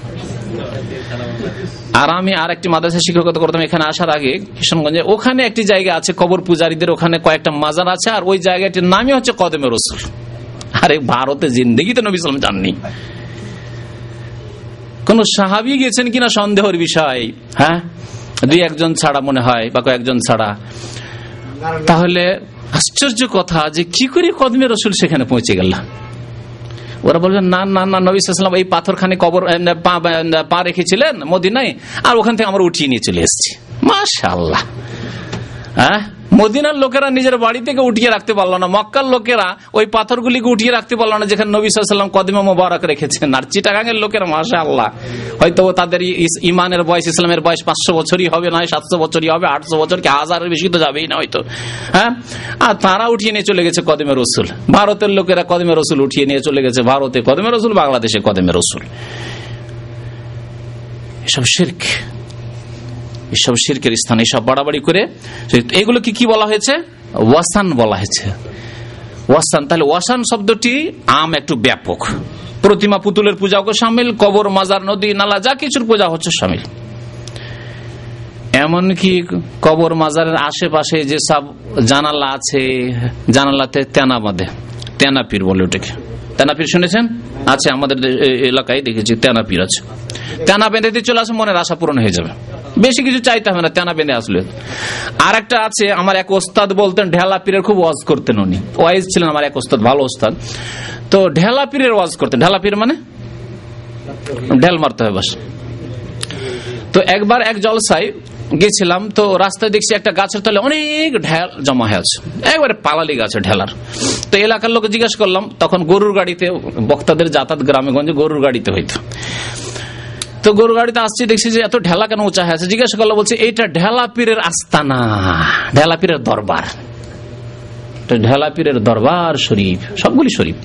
আর আমি আর একটি মাদ্রাসা শিক্ষকতা করতাম এখানে আসার আগে কিশোরগঞ্জে, ওখানে একটি জায়গা আছে কবর পূজারীদের, ওখানে কয়েকটা মাজার আছে, আর ওই জায়গাটির নামই হচ্ছে কদমে রসুল। আরে ভারতে জিন্দেগিতে নবী সাল্লাল্লাহু আলাইহি ওয়াসাল্লাম যাননি, কোন সাহাবী গেছেন কিনা সন্দেহের বিষয়, হ্যাঁ, দুই একজন ছাড়া মনে হয়, বা কয়েকজন ছাড়া। তাহলে আশ্চর্য কথা যে কি করে কদমে রসুল সেখানে পৌঁছে গেল। ওরা বলবেন না না না, নবী সাল্লাল্লাহু আলাইহি ওয়াসাল্লাম এই পাথরখানে কবর পা রেখেছিলেন মদিনায়, আর ওখান থেকে আমরা উঠিয়ে নিয়ে চলে এসেছি। মাশাআল্লাহ, হ্যাঁ, মদিনার লোকেরা নিজের বাড়ি থেকে উঠিয়ে রাখতে পারলো না, মক্কার লোকেরা ওই পাথরগুলিকে উঠিয়ে রাখতে পারলো না যেখানে নবী সাল্লাল্লাহু আলাইহি ওয়াসাল্লাম কদমে মোবারক রেখেছেন। আর চিটাগাঙের লোকেরা মাশাআল্লাহ, হয়তো তাদের ইমানের বয়স, ইসলামের বয়স পাঁচশো বছরই হবে, নয় সাতশো বছরই হবে, আটশো বছর কি হাজারের বেশি তো যাবেই না হয়তো, হ্যাঁ, আর তারা উঠিয়ে নিয়ে চলে গেছে কদমে রসুল। ভারতের লোকেরা কদমে রসুল উঠিয়ে নিয়ে চলে গেছে, ভারতে কদমে রসুল, বাংলাদেশে কদমে রসুল। এসব শিরক, এসব শিরকের স্থান, এসব বাড়াবাড়ি করে এগুলোকে কি বলা হয়েছে, ওয়াসান বলা হয়েছে, ওয়াসান। তাহলে ওয়াসান শব্দটি আম একটু ব্যাপক, প্রতিমা পুতুলের পূজাকে শামিল, কবর মাজার নদী নালা যা কিছুর পূজা হচ্ছে শামিল। এমনকি কবর মাজারের আশেপাশে যে সব জানালা আছে, জানালাতে তেনা বাঁধে, তেনা পীর বলে ওটাকে, তেনা পীর শুনেছেন? আছে আমাদের এলাকায় দেখেছি তেনা পীর আছে। তেনা বেঁধে দিয়ে চলে আসে, মনের আশা পূরণ হয়ে যাবে, বেশি কিছু চাইতে হবে না, তেনা বেঁধে আসলে। আর একটা আছে, আমার এক ওস্তাদ বলতেন ঢেলা পীরের খুব ওয়াজ করতেন উনি, ওয়াইজ ছিলেন আমার এক ওস্তাদ, ভালো ওস্তাদ। তো ঢেলা পীরের ওয়াজ করতেন। ঢেলা পীর মানে ঢেল মারতে হবে বাস। তো একবার এক জলসায় গেছিলাম, তো রাস্তায় দেখছি একটা গাছের তলে অনেক ঢেল জমা হয়ে আছে, একবারে পালালি গাছে ঢেলার। তো এলাকার লোক জিজ্ঞাসা করলাম, তখন গরুর গাড়িতে বক্তাদের যাতায়াত গ্রামে গঞ্জে গরুর গাড়িতে হইতো, তো গরুর গাড়িতে আসছি, দেখছি যে এত ঢেলা কেন উঁচা হয়ে আছে। জিজ্ঞাসা করলো, বলছে এইটা ঢেলা পীরের আস্তানা, ঢেলা পীরের দরবার, ঢেলা পীরের দরবার শরীফ, সবগুলি শরীফ।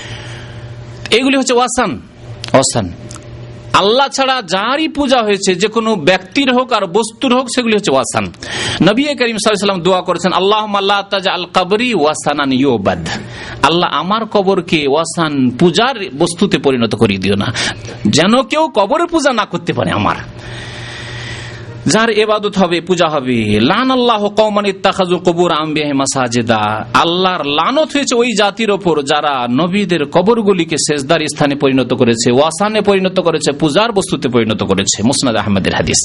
এইগুলি হচ্ছে ওয়াসান। ওয়াসান আল্লাহ ছাড়া যারই পূজা হয়েছে, যে কোনো ব্যক্তির হোক আর বস্তুর হোক, সেগুলি হচ্ছে ওয়াসান। নবী করিম সাল্লাল্লাহু আলাইহি ওয়াসাল্লাম দোয়া করেছেন, আল্লাহুম্মা লা তাজআল কবরি ওয়াসানান ইউবাদ, আল্লাহ আমার কবরকে ওয়াসান, পূজার বস্তুতে পরিণত করে দিও না, যেন কেউ কবরের পূজা না করতে পারে আমার, যার ইবাদত হবে, পূজা হবে। লানাল্লাহু কওমান ইত্তাখাযু কুবুর আম্বিয়াহিম মাসাজিদা, আল্লাহর লানত হয়েছে ওই জাতির ওপর যারা নবীদের কবরগুলিকে সেজদার স্থানে পরিণত করেছে, ওয়াসানে পরিণত করেছে, পূজার বস্তুতে পরিণত করেছে। মুসনাদ আহমদের হাদিস।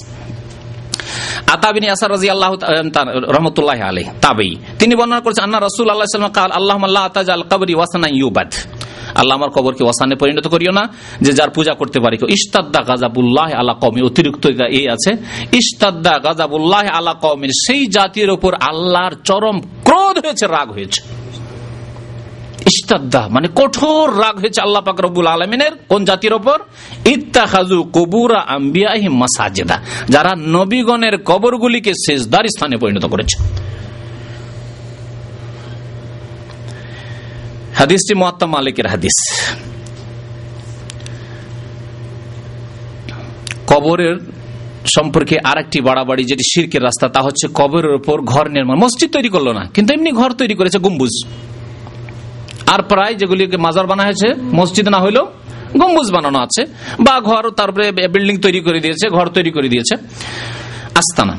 আতা বিন ইয়াসার রাদিয়াল্লাহু রাহমাতুল্লাহি আলাইহি তাবেঈ, তিনি বর্ণনা করেছেন, আন্না রাসূলুল্লাহ সাল্লাল্লাহু আলাইহি ওয়াসাল্লাম قال اللهم لا تجعل قبري وثنا يعبد, আল্লাহ আমার কবরকে ওয়াসানে পরিণত করিও না যে যার পূজা করতে পারি। ইশতাদ্দা গাযাবুল্লাহ আলা কওমি, অতিরিক্ত এই আছে, ইশতাদ্দা গাযাবুল্লাহ আলা কওমিন, সেই জাতির উপর আল্লাহর চরম ক্রোধ হয়েছে, রাগ হয়েছে। ইশতাদ্দা মানে কঠোর রাগ হয়েছে আল্লাহ পাক রব্বুল আলামিনের কোন জাতির উপর, ইত্তাখাযু কুবুর আম্বিয়াহিম মাসাজিদা, যারা নবীগণের কবরগুলিকে সিজদার স্থানে পরিণত করেছে। হাদিসটি মুয়াত্তা মালিকের হাদিস। কবরের সম্পর্কে আরেকটি বাড়াবাড়ি যেটি শিরকের রাস্তা, তা হচ্ছে কবরের উপর ঘর নির্মাণ। মসজিদ তৈরি করলো না, কিন্তু এমনি ঘর তৈরি করেছে গম্বুজ, আর প্রায় যেগুলিকে মাজার বানা হয়েছে, মসজিদ না হইলেও গম্বুজ বানানো আছে বা ঘর, তারপরে বিল্ডিং তৈরি করে দিয়েছে, ঘর তৈরি করে দিয়েছে, আস্তানা।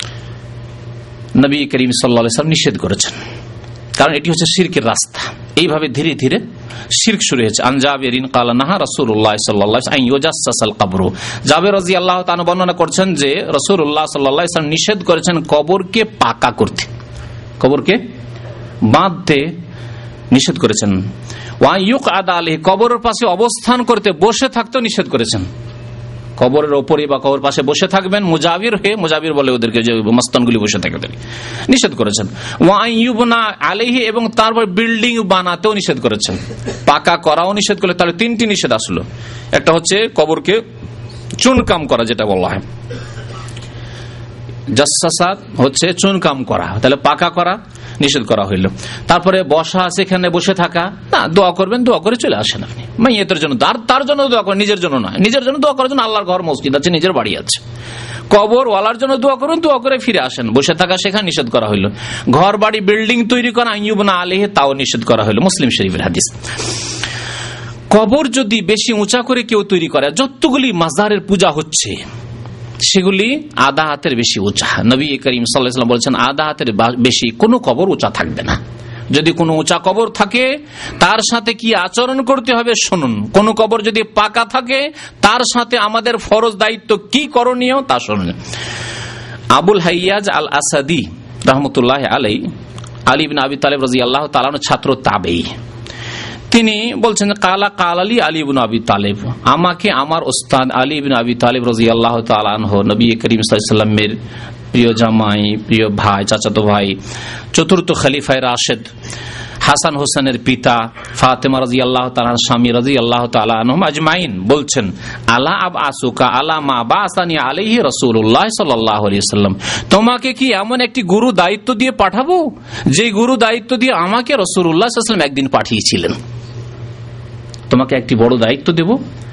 নবী করিম সাল্লাল্লাহু আলাইহি ওয়াসাল্লাম নিষেধ করেছেন, কারণ এটি হচ্ছে শিরকের রাস্তা। এইভাবে ধীরে ধীরে শিরক শুরু হয়েছে। আন জাবিরিন ক্বালা নাহা রাসূলুল্লাহ সাল্লাল্লাহু আলাইহি ওয়াসাল্লাম আন ইউজাসসাসাল কবর। জাবির রাদিয়াল্লাহু তাআলা বর্ণনা করছেন যে রাসূলুল্লাহ সাল্লাল্লাহু আলাইহি ওয়াসাল্লাম নিষেধ করেছেন কবরকে পাকা করতে, কবরকে বাঁধতে নিষেধ করেছেন। ওয়া ইউকআদা আলাইহি, কবরের পাশে অবস্থান করতে, বসে থাকতেও নিষেধ করেছেন। কবরের ওপরে বা কবর পাশে বসে থাকবেন, মুজাবির হে, মুজাবির বলে ওদেরকে, যে মস্তানগুলি বসে থাকে, নিষেধ করেছেন। ওয়া ইউবনা আলাইহি, এবং তারপর বিল্ডিং বানাতেও নিষেধ করেছেন, পাকা করাও নিষেধ করলে। তাহলে তিনটি নিষেধ আসলো। একটা হচ্ছে কবরকে চুনকাম করা, যেটা বলা হয় জাসসাসাত, হচ্ছে চুনকাম করা, তাহলে পাকা করা নিষেধ করা হইল। তারপরে বসা, সেখানে বসে থাকা না, দোয়া করবেন, দোয়া করে চলে আসেন আপনি মাইয়েতের জন্য, তার জন্য দোয়া করেন, নিজের জন্য নয়। নিজের জন্য দোয়া করার জন্য আল্লাহর ঘর, মসজিদ আছে, নিজের বাড়ি আছে। কবর ওয়ালার জন্য দোয়া করুন, দোয়া করে ফিরে আসেন। বসে থাকা সেখানে নিষেধ করা হইল। ঘর বাড়ি বিল্ডিং তৈরি করা আইয়ুবনা আলাইহি, তাও নিষেধ করা হইল। মুসলিম শরীফের হাদিস। কবর যদি বেশি উঁচা করে কেউ তৈরি করে, যতগুলি মাজারের পূজা হচ্ছে সেগুলি আধা হাতের বেশি উঁচা। নবী করিম সাল্লাল্লাহু আলাইহি ওয়াসাল্লাম বলেছেন আধা হাতের বেশি কোনো কবর উঁচা থাকবে না। যদি কোনো উঁচা কবর থাকে তার সাথে কি আচরণ করতে হবে শুনুন। কোন কবর যদি পাকা থাকে তার সাথে আমাদের ফরজ দায়িত্ব কি করণীয় তা শুনুন। আবুল হাইয়াজ আল আসাদি রাহমাতুল্লাহ আলাইহি, আলী ইবনে আবি তালেব রাদিয়াল্লাহু তাআলা আনহু ছাত্র তাবেঈ, তিনি বলছেন কালা কালালি আলী ইবনে আবি তালেব, আমাকে আমার ওস্তাদ আলী ইবনে আবি তালেব রাদিয়াল্লাহু তাআলা আনহু, নবী করিম সাল্লাল্লাহু আলাইহি ওয়াসাল্লামের প্রিয় জামাই, প্রিয় ভাই, চাচাতো ভাই, চতুর্থ খলিফায়ে রাশেদ, হাসান হোসেনের পিতা, ফাতেমা রাদিয়াল্লাহু তাআলা স্বামী রাদিয়াল্লাহু তাআলা আনহুম আজমাইন বলছেন আলা আবআসুকা আলা মা বাসানি আলাইহি রাসূলুল্লাহ সাল্লাল্লাহু আলাইহি ওয়াসাল্লাম, তোমাকে কি এমন একটি গুরু দায়িত্ব দিয়ে পাঠাবো যে গুরু দায়িত্ব দিয়ে আমাকে রাসূলুল্লাহ সাল্লাল্লাহু আলাইহি ওয়াসাল্লাম একদিন পাঠিয়েছিলেন। তোমাকে একটি বড় দায়িত্ব দেব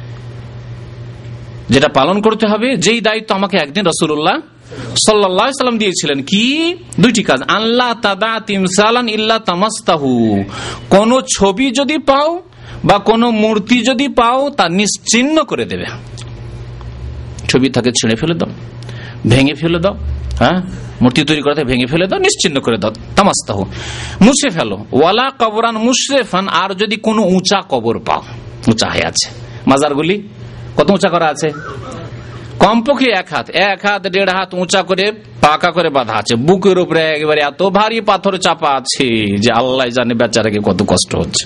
যেটা পালন করতে হবে, যেই দায়িত্ব আমাকে একদিন রাসূলুল্লাহ সাল্লাল্লাহু আলাইহি ওয়াসাল্লাম দিয়েছিলেন। কি? দুইটি কাজ। আল্লাহ তাদা তিমসালান ইল্লা তামাসতাহু, কোন ছবি যদি পাও বা কোন মূর্তি যদি পাও তা নিশ্চিহ্ন করে দেবে। ছবি থাকে ছিঁড়ে ফেলে দাও, ভেঙে ফেলে দাও, হ্যাঁ, মূর্তি তৈরি করতে ভেঙে ফেলে দাও, নিশ্চিহ্ন করে দাও, তামাসতাহু, মুছে ফেলো। ওয়ালা কবরান মুশরিফান, আর যদি কোনো উঁচা কবর পাও, উঁচা হয়ে আছে, মাজারগুলি কত উঁচা করা আছে, কমপক্ষে এক হাত এক হাত দেড় হাত উঁচা করে পাকা করে বাঁধা আছে, বুকের উপরে একেবারে এত ভারী পাথর চাপা আছে যে আল্লাহ জানে বেচারাকে কত কষ্ট হচ্ছে।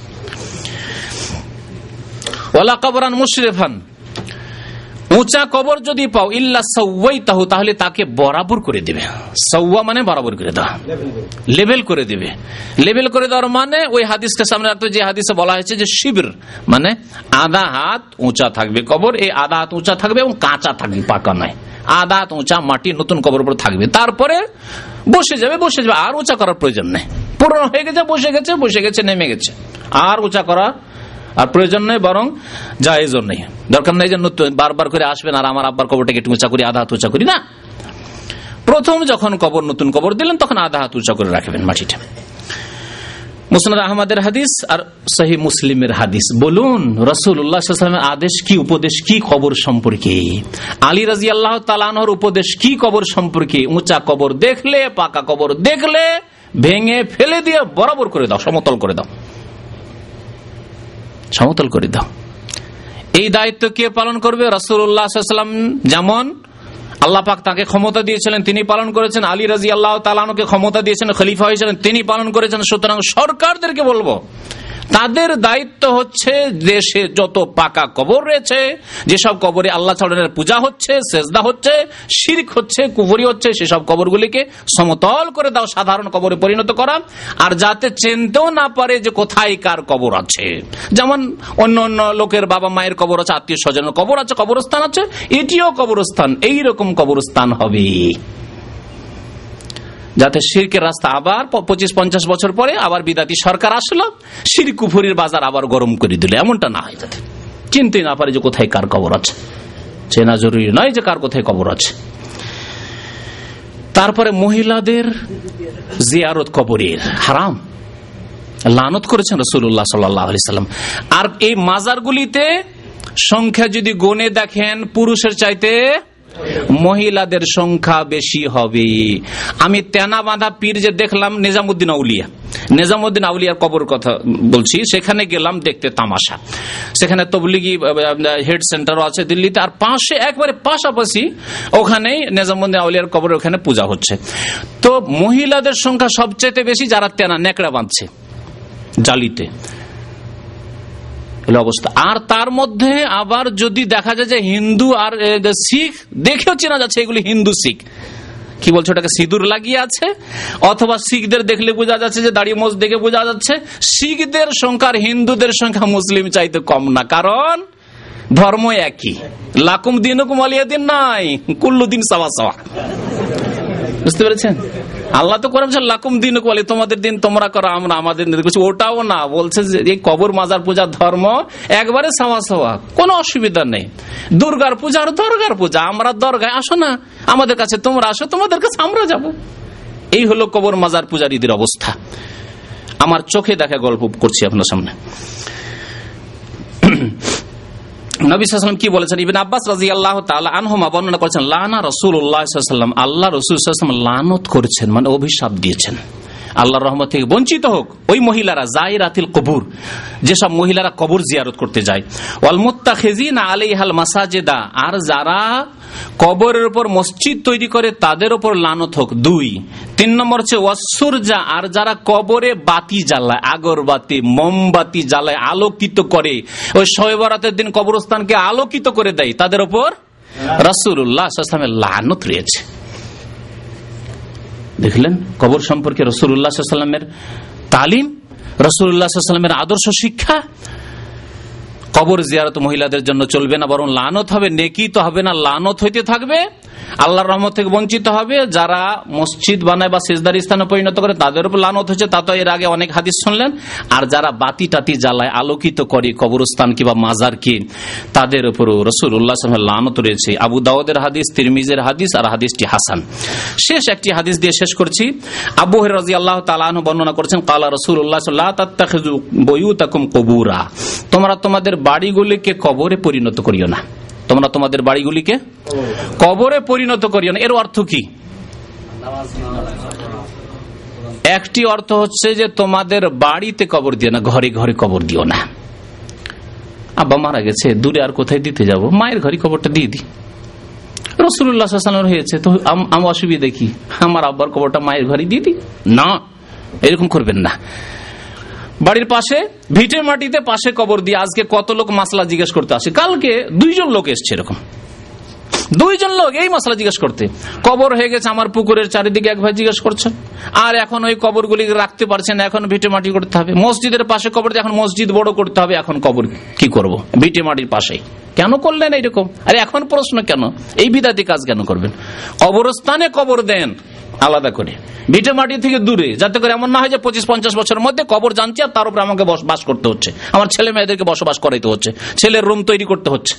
ওয়ালা কবরান মুশরিফান, উঁচা কবর যদি পাও ইল্লা সাওয়াইতাহু, তাহলে তাকে বরাবর করে দিবে। সাওয়া মানে বরাবর করে দেওয়া, লেভেল করে দিবে। লেভেল করে দেওয়ার মানে ওই হাদিসকে সামনে রাখতে, যে হাদিসে বলা হয়েছে যে শিবির মানে আধা হাত উঁচা থাকবে কবর, এই আধা হাত উঁচা থাকবে এবং কাঁচা থাকবে, পাকা নয়। আধা হাত উঁচা মাটি নতুন কবর উপর থাকবে, তারপরে বসে যাবে, বসে যাবে, আর উঁচা করার প্রয়োজন নেই। পুরনো হয়ে গেছে, বসে গেছে, বসে গেছে, নেমে গেছে, আর উঁচা করা আর প্রয়োজন নেই, বরং জায়েজও নেই, দরকার নেই যে বারবার করে আসবেন আর আমার আব্বার কবরটাকে একটু উঁচা করি, আধা হাত উঁচা করি না। প্রথম যখন কবর, নতুন কবর দিলেন তখন আধা হাত উঁচা করে রাখবেন মাটিটা। মুসনাদ আহমদের হাদিস আর সহিহ মুসলিমের হাদিস। বলুন রাসূলুল্লাহ সাল্লাল্লাহু আলাইহি ওয়াসাল্লামের আদেশ কি, উপদেশ কি কবর সম্পর্কে? আলী রাদিয়াল্লাহু তাআলা আনহুর উপদেশ কি কবর সম্পর্কে? উঁচা কবর দেখলে, পাকা কবর দেখলে ভেঙে ফেলে দিয়ে বরাবর করে দাও, সমতল করে দাও, সমতল করে দাও। এই দায়িত্ব কে পালন করবে? রাসূলুল্লাহ সাল্লাল্লাহু আলাইহি ওয়াসাল্লাম যেমন আল্লাহ পাক তাকে ক্ষমতা দিয়েছিলেন তিনি পালন করেছেন, আলী রাদিয়াল্লাহু তাআলা আনহুকে ক্ষমতা দিয়েছেন, খলিফা হয়েছিলেন তিনি পালন করেছেন। সুতরাং সরকারদেরকে বলবো তাদের দায়িত্ব হচ্ছে দেশে যত পাকা কবর রয়েছে, যেসব কবরে আল্লাহ ছাড়ার পূজা হচ্ছে, সেজদা হচ্ছে, শিরক হচ্ছে, কুফরি হচ্ছে, সেসব কবরগুলিকে সমতল করে দাও, সাধারণ কবরে পরিণত করা। আর যাতে চিনতেও না পারে যে কোথায় কার কবর আছে। যেমন অন্য অন্য লোকের বাবা মায়ের কবর আছে, আত্মীয় স্বজনের কবর আছে, কবরস্থান আছে, এটিও কবরস্থান, এইরকম কবরস্থান হবে যাতে শিরকের রাস্তা আবার পঁচিশ পঞ্চাশ বছর পরে আবার বিদাতি সরকার আসলো, শিরক কুফরির বাজার আবার গরম করে দিল, এমনটা না হয়, যাতে চিনতে না পারে যে কোথায় কার কবর আছে। চেনা জরুরি নয় যে কার কোথায় কবর আছে। তারপরে মহিলাদের জিয়ারত কবরের হারাম, লানত করেছেন রাসূলুল্লাহ সাল্লাল্লাহু আলাইহি ওয়াসাল্লাম। আর এই মাজারগুলিতে সংখ্যা যদি গুণে দেখেন পুরুষের চাইতে মহিলাদের সংখ্যা বেশি হবে। আমি তেনা বাঁধা পীর যে দেখলাম নিজামুদ্দিন আউলিয়া, নিজামুদ্দিন আউলিয়ার কবর কথা বলছি, সেখানে গেলাম দেখতে তামাশা। সেখানে তবলিগি হেড সেন্টারও আছে দিল্লিতে, আর পাশে একবারে পাশাপাশি ওখানেই নিজামুদ্দিন আউলিয়ার কবর, ওখানে পূজা হচ্ছে। তো মহিলাদের সংখ্যা সবচেয়ে বেশি যারা তেনা নেকড়া বাঁধছে জালিতে অবস্থা। আর তার মধ্যে আবার যদি দেখা যায় যে হিন্দু আর শিখ দেখেও চেনা যাচ্ছে এগুলি হিন্দু শিখ, কি বলছে ওটাকে সিঁদুর লাগিয়ে আছে, অথবা শিখদের দেখলে বোঝা যাচ্ছে যে দাড়ি মোজ দেখে বোঝা যাচ্ছে শিখদের সংখ্যা আর হিন্দুদের সংখ্যা মুসলিম চাইতে কম না, কারণ ধর্ম একই। লাকুম দিনুকুম ওয়ালিয়া দিন নাই, কুল্লু দিন সাওয়া সাওয়া। বুঝতে পেরেছেন? আল্লাহ তো করেন লাকুম দিনুকুম ওয়ালিয়া, তোমাদের দিন তোমরা করো, আমরা আমাদের দিন। ওটাও না, বলছে যে এই কবর মাজার পূজার ধর্ম একবারে সাওয়া সাওয়া, কোনো অসুবিধা নেই। দুর্গার পূজা আর দরগার পূজা, আমরা দরগায় আসো না আমাদের কাছে, তোমরা আসো তোমাদের কাছে আমরা যাব। এই হলো কবর মাজার পূজারীদের অবস্থা। আমার চোখে দেখা গল্প করছি আপনার সামনে। নবী সাল্লাল্লাহু আলাইহি ওয়াসাল্লাম কি বলেছেন? ইবনে আব্বাস রাদিয়াল্লাহু তাআলা আনহুমা বর্ণনা করেছেন, লানা রাসূলুল্লাহ সাল্লাল্লাহু আলাইহি ওয়াসাল্লাম, আল্লাহ রাসূল সাল্লাল্লাহু আলাইহি ওয়াসাল্লাম লানত করেছেন, মানে অভিশাপ দিয়েছেন, আল্লাহর রহমত থেকে বঞ্চিত হোক ওই মহিলারা, যায়রাতিল কবুর, যেসব মহিলারা কবর জিয়ারত করতে যায়, ওয়াল মুত্তাখিযিনা আলাইহাল মাসাজিদা, আর যারা কবরের উপর মসজিদ তৈরি করে তাদের উপর লানত হোক। দুই তিন নম্বর হচ্ছে ওয়াসুরজা, আর যারা কবরে বাতি জ্বালায়, আগরবাতি মোমবাতি জ্বালায়, আলোকিত করে, ওই শবে বরাতের দিন কবরস্থানকে আলোকিত করে দেয়, তাদের উপর রাসূলুল্লাহ সাল্লাল্লাহু আলাইহি ওয়াসাল্লামের লানত রয়েছে। দেখলেন কবর সম্পর্কে রাসূলুল্লাহ সাল্লাল্লাহু আলাইহি ওয়াসাল্লামের তালিম, রাসূলুল্লাহ সাল্লাল্লাহু আলাইহি ওয়াসাল্লামের আদর্শ শিক্ষা। কবর জিয়ারত মহিলাদের জন্য চলবে না, বরং লানত হবে, নেকি তো হবে না, লানত হইতে থাকবে, আল্লাহর রহমত থেকে বঞ্চিত হবে। যারা মসজিদ বানায় বা সিজদার স্থানে পরিণত করে তাদের উপর লানত হচ্ছে, তা তো এর আগে অনেক হাদিস শুনলেন। আর যারা বাতি টাতি জ্বালায়, আলোকিত করে কবরস্থান কিংবা মাজার কি, তাদের উপরও রাসূলুল্লাহ সাল্লাল্লাহু আলাইহি ওয়াসাল্লাম লানত রয়েছে। আবু দাউদের হাদিস, তিরমিজির হাদিস, আর হাদিসটি হাসান। শেষ একটি হাদিস দিয়ে শেষ করছি। আবু হুরায়রা রাদিয়াল্লাহু তাআলা আনহু বর্ণনা করেছেন, ক্বালা রাসূলুল্লাহ সাল্লাল্লাহু আলাইহি ওয়াসাল্লাম, লা তাত্তাখিযু বুয়ুতাকুম কুবুরা, তোমরা তোমাদের বাড়িগুলিকে কবরে পরিণত করিও না, তোমরা তোমাদের বাড়িগুলিকে কবরে পরিণত করিও না। এর অর্থ কি? একটি অর্থ হচ্ছে যে তোমাদের বাড়িতে কবর দিও না, ঘরে ঘরে কবর দিও না। আব্বা মারা গেছে, দূরে আর কোথায় দিতে যাব, মায়ের ঘরে কবরটা দিয়ে দিই। রাসূলুল্লাহ সাল্লাল্লাহু আলাইহি ওয়াসাল্লাম হয়েছে তো আমি অসুবিধা কি, আমার আব্বার কবরটা মায়ের ঘরে দিয়ে দিই? না, এরকম করবেন না। বাড়ির পাশে ভিটে মাটিতে পাশে কবর দিয়ে, আজকে কত লোক মাসলা জিজ্ঞেস করতে আসে, কালকে দুইজন লোক এসছে, এরকম দুইজন লোক এই মাসলা জিজ্ঞেস করতে, কবর হয়ে গেছে আমার পুকুরের চারিদিকে, এক ভাই জিজ্ঞেস করছেন, আর এখন ওই কবরগুলি রাখতে পারছেন, এখন ভিটে মাটি করতে হবে। মসজিদের পাশে কবর, এখন মসজিদ বড় করতে হবে, এখন কবর কি করব, ভিটে মাটির পাশেই কেন করলেন এইরকম? আরে এখন প্রশ্ন কেন, এই বিদাতি কাজ কেন করবেন? কবরস্থানে কবর দেন আলাদা করে, ভিটে মাটি থেকে দূরে, যাতে করে এমন না হয় যে পঁচিশ পঞ্চাশ বছরের মধ্যে কবর জানছি আর তার উপরে আমাকে বাস করতে হচ্ছে, আমার ছেলে মেয়েদেরকে বসবাস করাইতে হচ্ছে, ছেলের রুম তৈরি করতে হচ্ছে।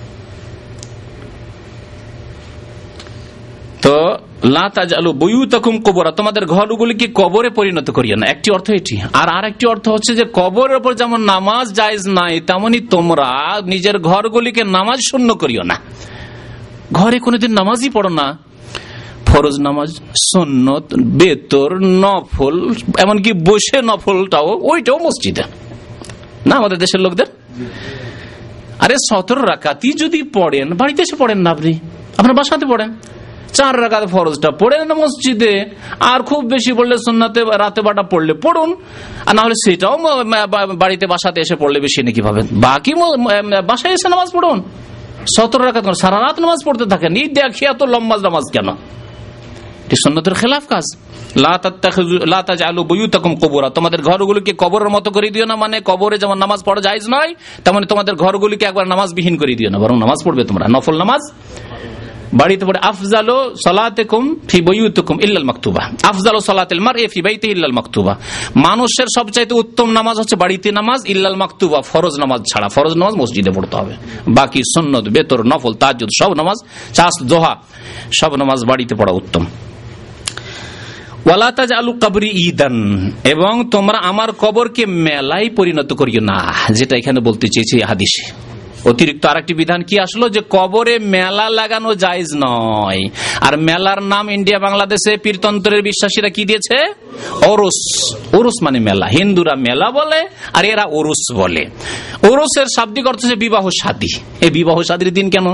তো লা তাজআলু বুয়ুতাকুম কুবুরা, তোমাদের ঘরগুলিকে কবরে পরিণত করিও না, একটি অর্থ এটি। আর আরেকটি অর্থ হচ্ছে যে কবরের উপর যেমন নামাজ জায়েজ নাই, তেমনি তোমরা নিজের ঘরগুলিকে নামাজ শূন্য করিও না। ঘরে কোনোদিন নামাজই পড়ো না, ফরজ নামাজ, সুন্নত, বেতর, নফল, এমনকি বসে নফলটাও, ওইটাও মসজিদে না আমাদের দেশের লোকদের। আরে সতেরো রাকাতই যদি পড়েন, বাড়িতে এসে পড়েন না, আপনি আপনার বাসাতে পড়েন, চার রাকাত ফরজটা পড়েন না মসজিদে, আর খুব বেশি পড়লে সুন্নাতে রাতে বাটা পড়লে পড়ুন, আর না হলে সেটাও বাড়িতে বাসাতে এসে পড়লে বেশি নাকি পাবেন। বাকি বাসায় এসে নামাজ পড়ুন, সতেরো রাকাত সারা রাত নামাজ পড়তে থাকেন, এই দেখি এত লম্বা নামাজ কেন? সুন্নতের খেলাফ কাজ। লা তাজআলু বুয়ুতাকুম কুবুরা, তোমাদের ঘরগুলিকে কবরের মতো করে দিও না, মানে কবরে যেমন নামাজ পড়া জায়েজ নয়, তেমনি তোমাদের ঘরগুলিকে একবার নামাজ বিহীন করে দিও না, বরং নামাজ পড়বে তোমরা, নফল নামাজ বাড়িতে পড়ে। আফজালু সালাতিকুম ফি বুয়ুতিকুম ইল্লাল মাকতুবা, আফজালু সালাতিল মারই ফি বাইতিহি ইল্লাল মাকতুবা, মানুষের সবচাইতে উত্তম নামাজ হচ্ছে বাড়িতে নামাজ, ইল্লাল মাকতুবা, ফরজ নামাজ ছাড়া, ফরজ নামাজ মসজিদে পড়তে হবে, বাকি সুন্নত, বেতর, নফল, তাহাজ্জুদ সব নামাজ, চাস, দোহা সব নামাজ বাড়িতে পড়া উত্তম। ওয়ালা তাজআলু কবরি ঈদান, এবং তোমরা আমার কবরকে মেলায় পরিণত করিও না, যেটা এখানে বলতে চেয়েছি হাদিসে, অতিরিক্ত আরেকটি বিধান কি আসলো, যে কবরে মেলা লাগানো জায়েজ নয়। আর মেলার নাম ইন্ডিয়া বাংলাদেশে পীরতন্ত্রের বিশ্বাসীরা কি দিয়েছে, ওরস। ওরস মানে মেলা, হিন্দুরা মেলা বলে আর এরা ওরস বলে। ওরসের শাব্দিক অর্থ হচ্ছে বিবাহ শাদী। এই বিবাহ শাদীর দিন কেন?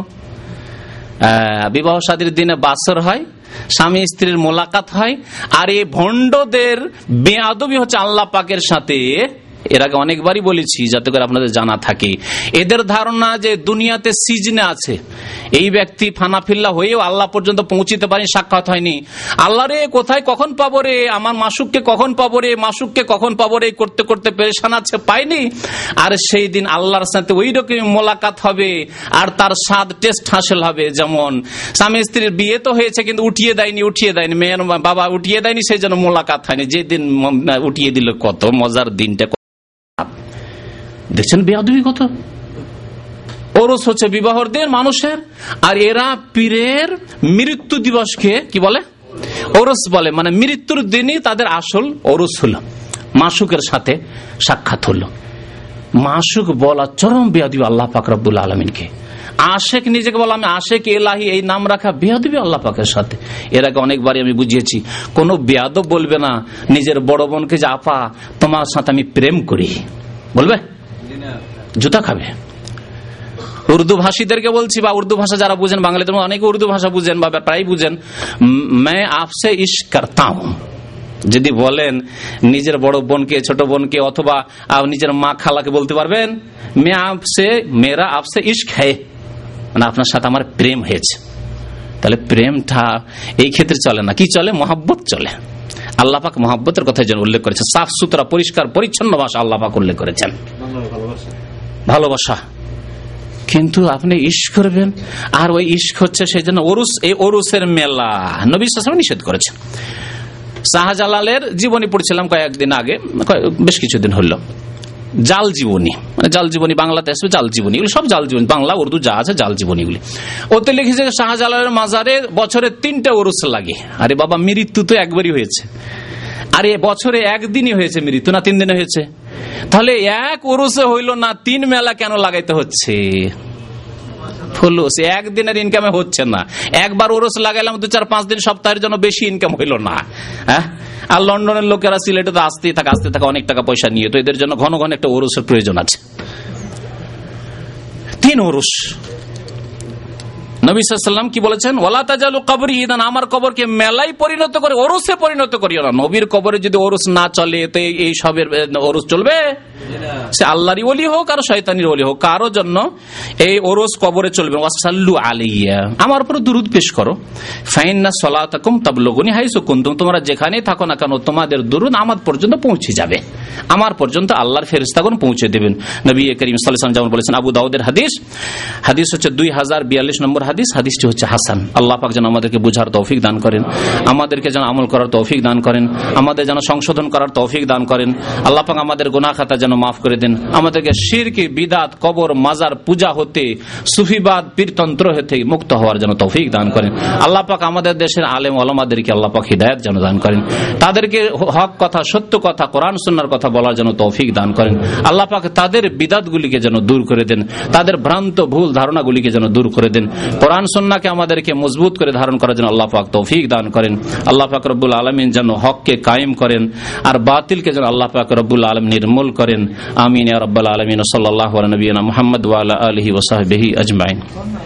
বিবাহ শাদীর দিনে বাসর হয়, স্বামী স্ত্রীর মোলাকাত হয়। আর এই ভণ্ডদের বেয়াদবি হচ্ছে আল্লাহ পাকের সাথে। এর আগে অনেকবারই বলেছি যাতে করে আপনাদের জানা থাকে। এদের ধারণা যে দুনিয়াতে সিজনে আছে, এই ব্যক্তি ফানাফিল্লা হয়েও আল্লাহ পর্যন্ত পৌঁছিতে পারেনি, সাক্ষাৎ হয়নি। আল্লাহ রে কোথায় কখন পাবো রে, আমার মাসুককে কখন পাবো রে, মাসুককে কখন পাবো রে করতে করতে পেরেশান আছে, পাইনি। আর সেই দিন আল্লাহর সাথে ওই রকম মোলাকাত হবে আর তার স্বাদ টেস্ট হাসিল হবে। যেমন স্বামী স্ত্রীর বিয়ে তো হয়েছে কিন্তু উঠিয়ে দেয়নি উঠিয়ে দেয়নি মেয়ের বাবা উঠিয়ে দেয়নি, সেই জন্য মোলাকাত হয়নি। যেদিন উঠিয়ে দিল কত মজার দিনটা। দেখছেন বেয়াদবি কত। ওরস হচ্ছে বিবাহর দিন মানুষের, আর এরা পীরের মৃত্যু দিবসকে কি বলে, ওরস বলে। মানে মৃত্যুর দিনই তাদের আসল ওরস হলো, মাসুকের সাথে সাক্ষাৎ হলো। মাসুক বলা চরম বেয়াদবি আল্লাহ পাক রব্বুল আলামিনকে। আশেক নিজেকে বলা, আমি আশেক এলাহি, এই নাম রাখা বেয়াদবি আল্লাহ পাকের সাথে। এর আগে অনেকবারই আমি বুঝিয়েছি, কোন বেয়াদব বলবে না নিজের বড় বোনকে যে আপা তোমার সাথে আমি প্রেম করি, বলবে? জুতা খাবে। উর্দু ভাষীদেরকে বলছি, বা উর্দু ভাষা যারা বুঝেন, বাঙালিদের অনেকে উর্দু ভাষা বুঝেন বা প্রায় বুঝেন, मैं आपसे इश्क करता हूं যদি বলেন নিজের বড় বোনকে, ছোট বোনকে, অথবা নিজের মা খালাকে বলতে পারবেন, मैं आपसे मेरा आपसे इश्क है, মানে আপনার সাথে আমার প্রেম হয়েছে। তাহলে প্রেমটা এই ক্ষেত্রে চলে না, কি চলে, মহাব্বত চলে। আল্লাহ পাক মহাব্বতের কথা যেন উল্লেখ করেছেন, সাফ সুতরা পরিষ্কার পরিচ্ছন্ন ভাষা আল্লাহ পাক উল্লেখ করেছেন, ভালোবাসা। কিন্তু আপনি ইশক করবেন, আর ওই ইশক হচ্ছে সেই জন্য ওরুস, এই ওরুসের মেলা নবী সাল্লাল্লাহু আলাইহি ওয়াসাল্লাম নিষেধ করেছেন। শাহজালালের জীবনী পড়ছিলাম কয়েকদিন আগে, বেশ কিছুদিন হলো, জাল জীবনী, মানে জাল জীবনী বাংলাতে আসবে, জাল জীবনী, এগুলো সব জাল জীবনী, বাংলা উর্দু যা আছে জাল জীবনীগুলি। ওতে লিখেছে শাহজালালের মাজারে বছরে তিনটা ওরুস লাগে। আরে বাবা, মৃত্যু তো একবারই হয়েছে, আরে বছরে একদিনই হয়েছে মৃত্যু, না তিন দিনে হয়েছে? তাহলে এক ওরুসে হইল না, তিন মেলা কেন লাগাইতে হচ্ছে? ফুলুস একদিনের ইনকামে হচ্ছে না, একবার ওরস লাগাইলাম দু চার পাঁচ দিন, সপ্তাহের জন্য বেশি ইনকাম হইল না। হ্যাঁ, আর লন্ডনের লোকেরা সিলেটে তো আসতেই থাকে আসতে থাকে অনেক টাকা পয়সা নিয়ে, তো এদের জন্য ঘন ঘন একটা ওরসের প্রয়োজন আছে। তিন ওরস। নবী সাল্লাল্লাহু আলাইহি ওয়াসাল্লাম কি বলেছেন, ওয়ালা তাজালু কবরি ইদান, আমার কবরকে মেলাই পরিণত করে ওরসে পরিণত করিও না। নবীর কবরে যদি ওরস না চলে তো এই সবের ওরস চলবে? সে আল্লাহরই ওলি হোক আর শয়তানির ওলি হোক, কারো জন্য এই ওরস কবরে চলবে। ওয়াসাল্লু আলাইয়া, আমার উপর দুরূদ পেশ করো। ফাইন্না সলাতাকুম তাবলুগুনি হাইসু কুনতুম, তোমরা যেখানেই থাকো না কেন তোমাদের দুরূদ আমার পর্যন্ত পৌঁছে যাবে, আমার পর্যন্ত আল্লাহর ফেরেশতাগণ পৌঁছে দেবেন। নবী করিম সাল্লাল্লাহু আলাইহি ওয়াসাল্লাম যেমন বলেছেন, আবু দাউদের হাদিস, হাদিস হচ্ছে দুই হাজার বিয়াল্লিশ নম্বর হাদিস, হাদিসটি হচ্ছে হাসান। আল্লাহ পাক যেন আমাদেরকে বুঝার তৌফিক দান করেন, আমাদেরকে যেন আমল করার তৌফিক দান করেন, আমাদের যেন সংশোধন করার তৌফিক দান করেন। আল্লাহ পাক আমাদের গুনাহ খাতা যেন মাফ করে দেন, আমাদেরকে শিরক, বিদআত, কবর, মাজার পূজা হতে, সুফিবাদ, পীরতন্ত্র হতে মুক্ত হওয়ার জন্য তৌফিক দান করেন। আল্লাহ পাক আমাদের দেশের আলেম ওলামাদেরকে আল্লাহ পাক হিদায়াত যেন দান করেন, তাদেরকে হক কথা, সত্য কথা, কোরআন সুন্নাহর কথা বলার জন্য তৌফিক দান করেন। আল্লাহ পাক তাদের বিদআতগুলিকে যেন দূর করে দেন, তাদের ভ্রান্ত ভুল ধারণাগুলিকে যেন দূর করে দেন। কোরআন সুন্নাহকে আমাদেরকে মজবুত করে ধারণ করার জন্য আল্লাহ পাক তৌফিক দান করেন। আল্লাহ পাক রব্বুল আলামিন যেন হককে কায়েম করেন আর বাতিলকে যেন আল্লাহ পাক রব্বুল আলামিন নির্মূল করেন। আমিন ইয়া রাব্বাল আলামিন। সাল্লাল্লাহু আলা নবিয়িনা মুহাম্মদ ওয়া আলা আলিহি ওয়া সাহবিহি আজমাইন।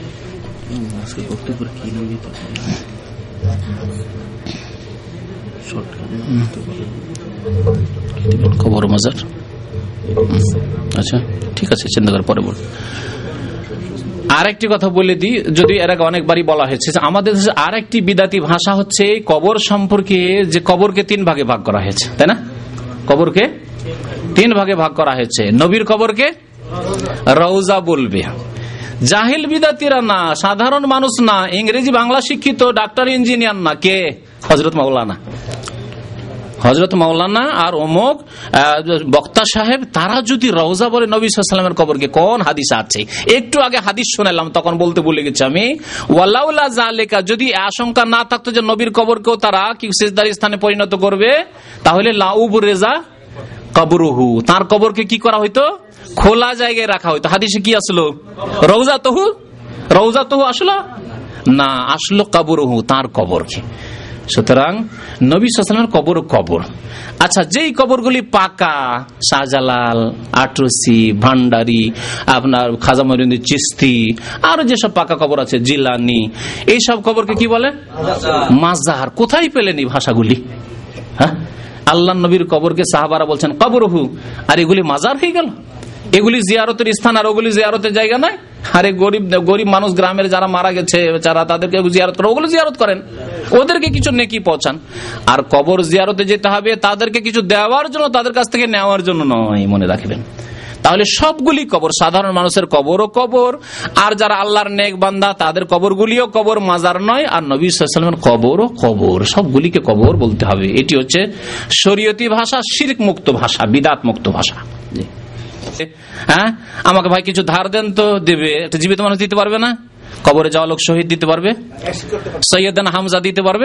কবর মাজার, আচ্ছা ঠিক আছে, চিন্তা করে পরে বল। আরেকটি কথা বলে দিই, যদি এর আগে অনেকবারই বলা হয়েছে, আমাদের দেশে আরেকটি বিদাতি ভাষা হচ্ছে কবর সম্পর্কে, যে কবরকে তিন ভাগে ভাগ করা হয়েছে, তাই না? কবরকে তিন ভাগে ভাগ করা হয়েছে। নবীর কবরকে রওজা বলবে। জাহিল বিদাতিরা না, সাধারণ মানুষ না, ইংরেজি বাংলা শিক্ষিত ডাক্তার ইঞ্জিনিয়ার না, কে? হযরত মাওলানা, হযরত মাওলানা আর অমুক বক্তা সাহেব, তারা যদি রওজা বলে নবী সাল্লাল্লাহু আলাইহি ওয়াসাল্লামের কবরকে, কোন হাদিস আছে? একটু আগে হাদিস শোনালাম, তখন বলতে ভুলে গেছি আমি। ওয়ালাউলা যালিকা, যদি আশঙ্কা না থাকতো যে নবীর কবরকেও তারা কি সিজদার স্থানে পরিণত করবে, তাহলে লাউব রেজা কবরুহু, তার কবরকে কি করা হইতো? খোলা জায়গায় রাখা হইতো। হাদিসে কি আসলো? রওজা তহু, রওজা তহু আসলো না, আসলো কবরহু, তার কবর। কি সুতরাং নবী সাল্লাল্লাহু আলাইহি ওয়াসাল্লামের কবর কবর। আচ্ছা, যেই কবরগুলি পাকা, শাহজালাল, আটরসি, ভান্ডারি, আপনার খাজা মঈনুদ্দিন চিশতি, আর যেসব পাকা কবর আছে, জিলানি, এইসব কবরকে কি বলে? মাজার। কোথায় পেলেন এই ভাষাগুলি? হ্যাঁ, আল্লাহ নবীর কবরকে সাহাবারা বলছেন কবরহু, আর এগুলি মাজার হয়ে গেল। এগুলি জিয়ারতের স্থান আর ওগুলি জিয়ারতের জায়গা নয়। আরে গরিব গরিব মানুষ গ্রামের যারা মারা গেছে যারা, তাদেরকে জিয়ারত করেন, ওগুলো জিয়ারত করেন, ওদেরকে কিছু নেকি পৌঁছান। আর কবর জিয়ারতে যেতে হবে তাদেরকে কিছু দেওয়ার জন্য, তাদের কাছ থেকে নেওয়ার জন্য নয়, মনে রাখবেন। তাহলে সবগুলি কবর, সাধারণ মানুষের কবরও কবর, আর যারা আল্লাহর নেক বান্দা তাদের কবরগুলিও কবর, মাজার নয়। আর নবী সাল্লাল্লাহু আলাইহি ওয়াসাল্লামের কবরও কবর, সবগুলিকে কবর বলতে হবে। এটি হচ্ছে শরীয়তি ভাষা, শিরক মুক্ত ভাষা, বিদআত মুক্ত ভাষা। হ্যাঁ, আমাকে ভাই কিছু ধার দেন তো, দেবে। একটা জীবিত মানুষ দিতে পারবে না? কবরে যাওয়া লোক শহীদ দিতে পারবে? সৈয়দনা হামজা দিতে পারবে?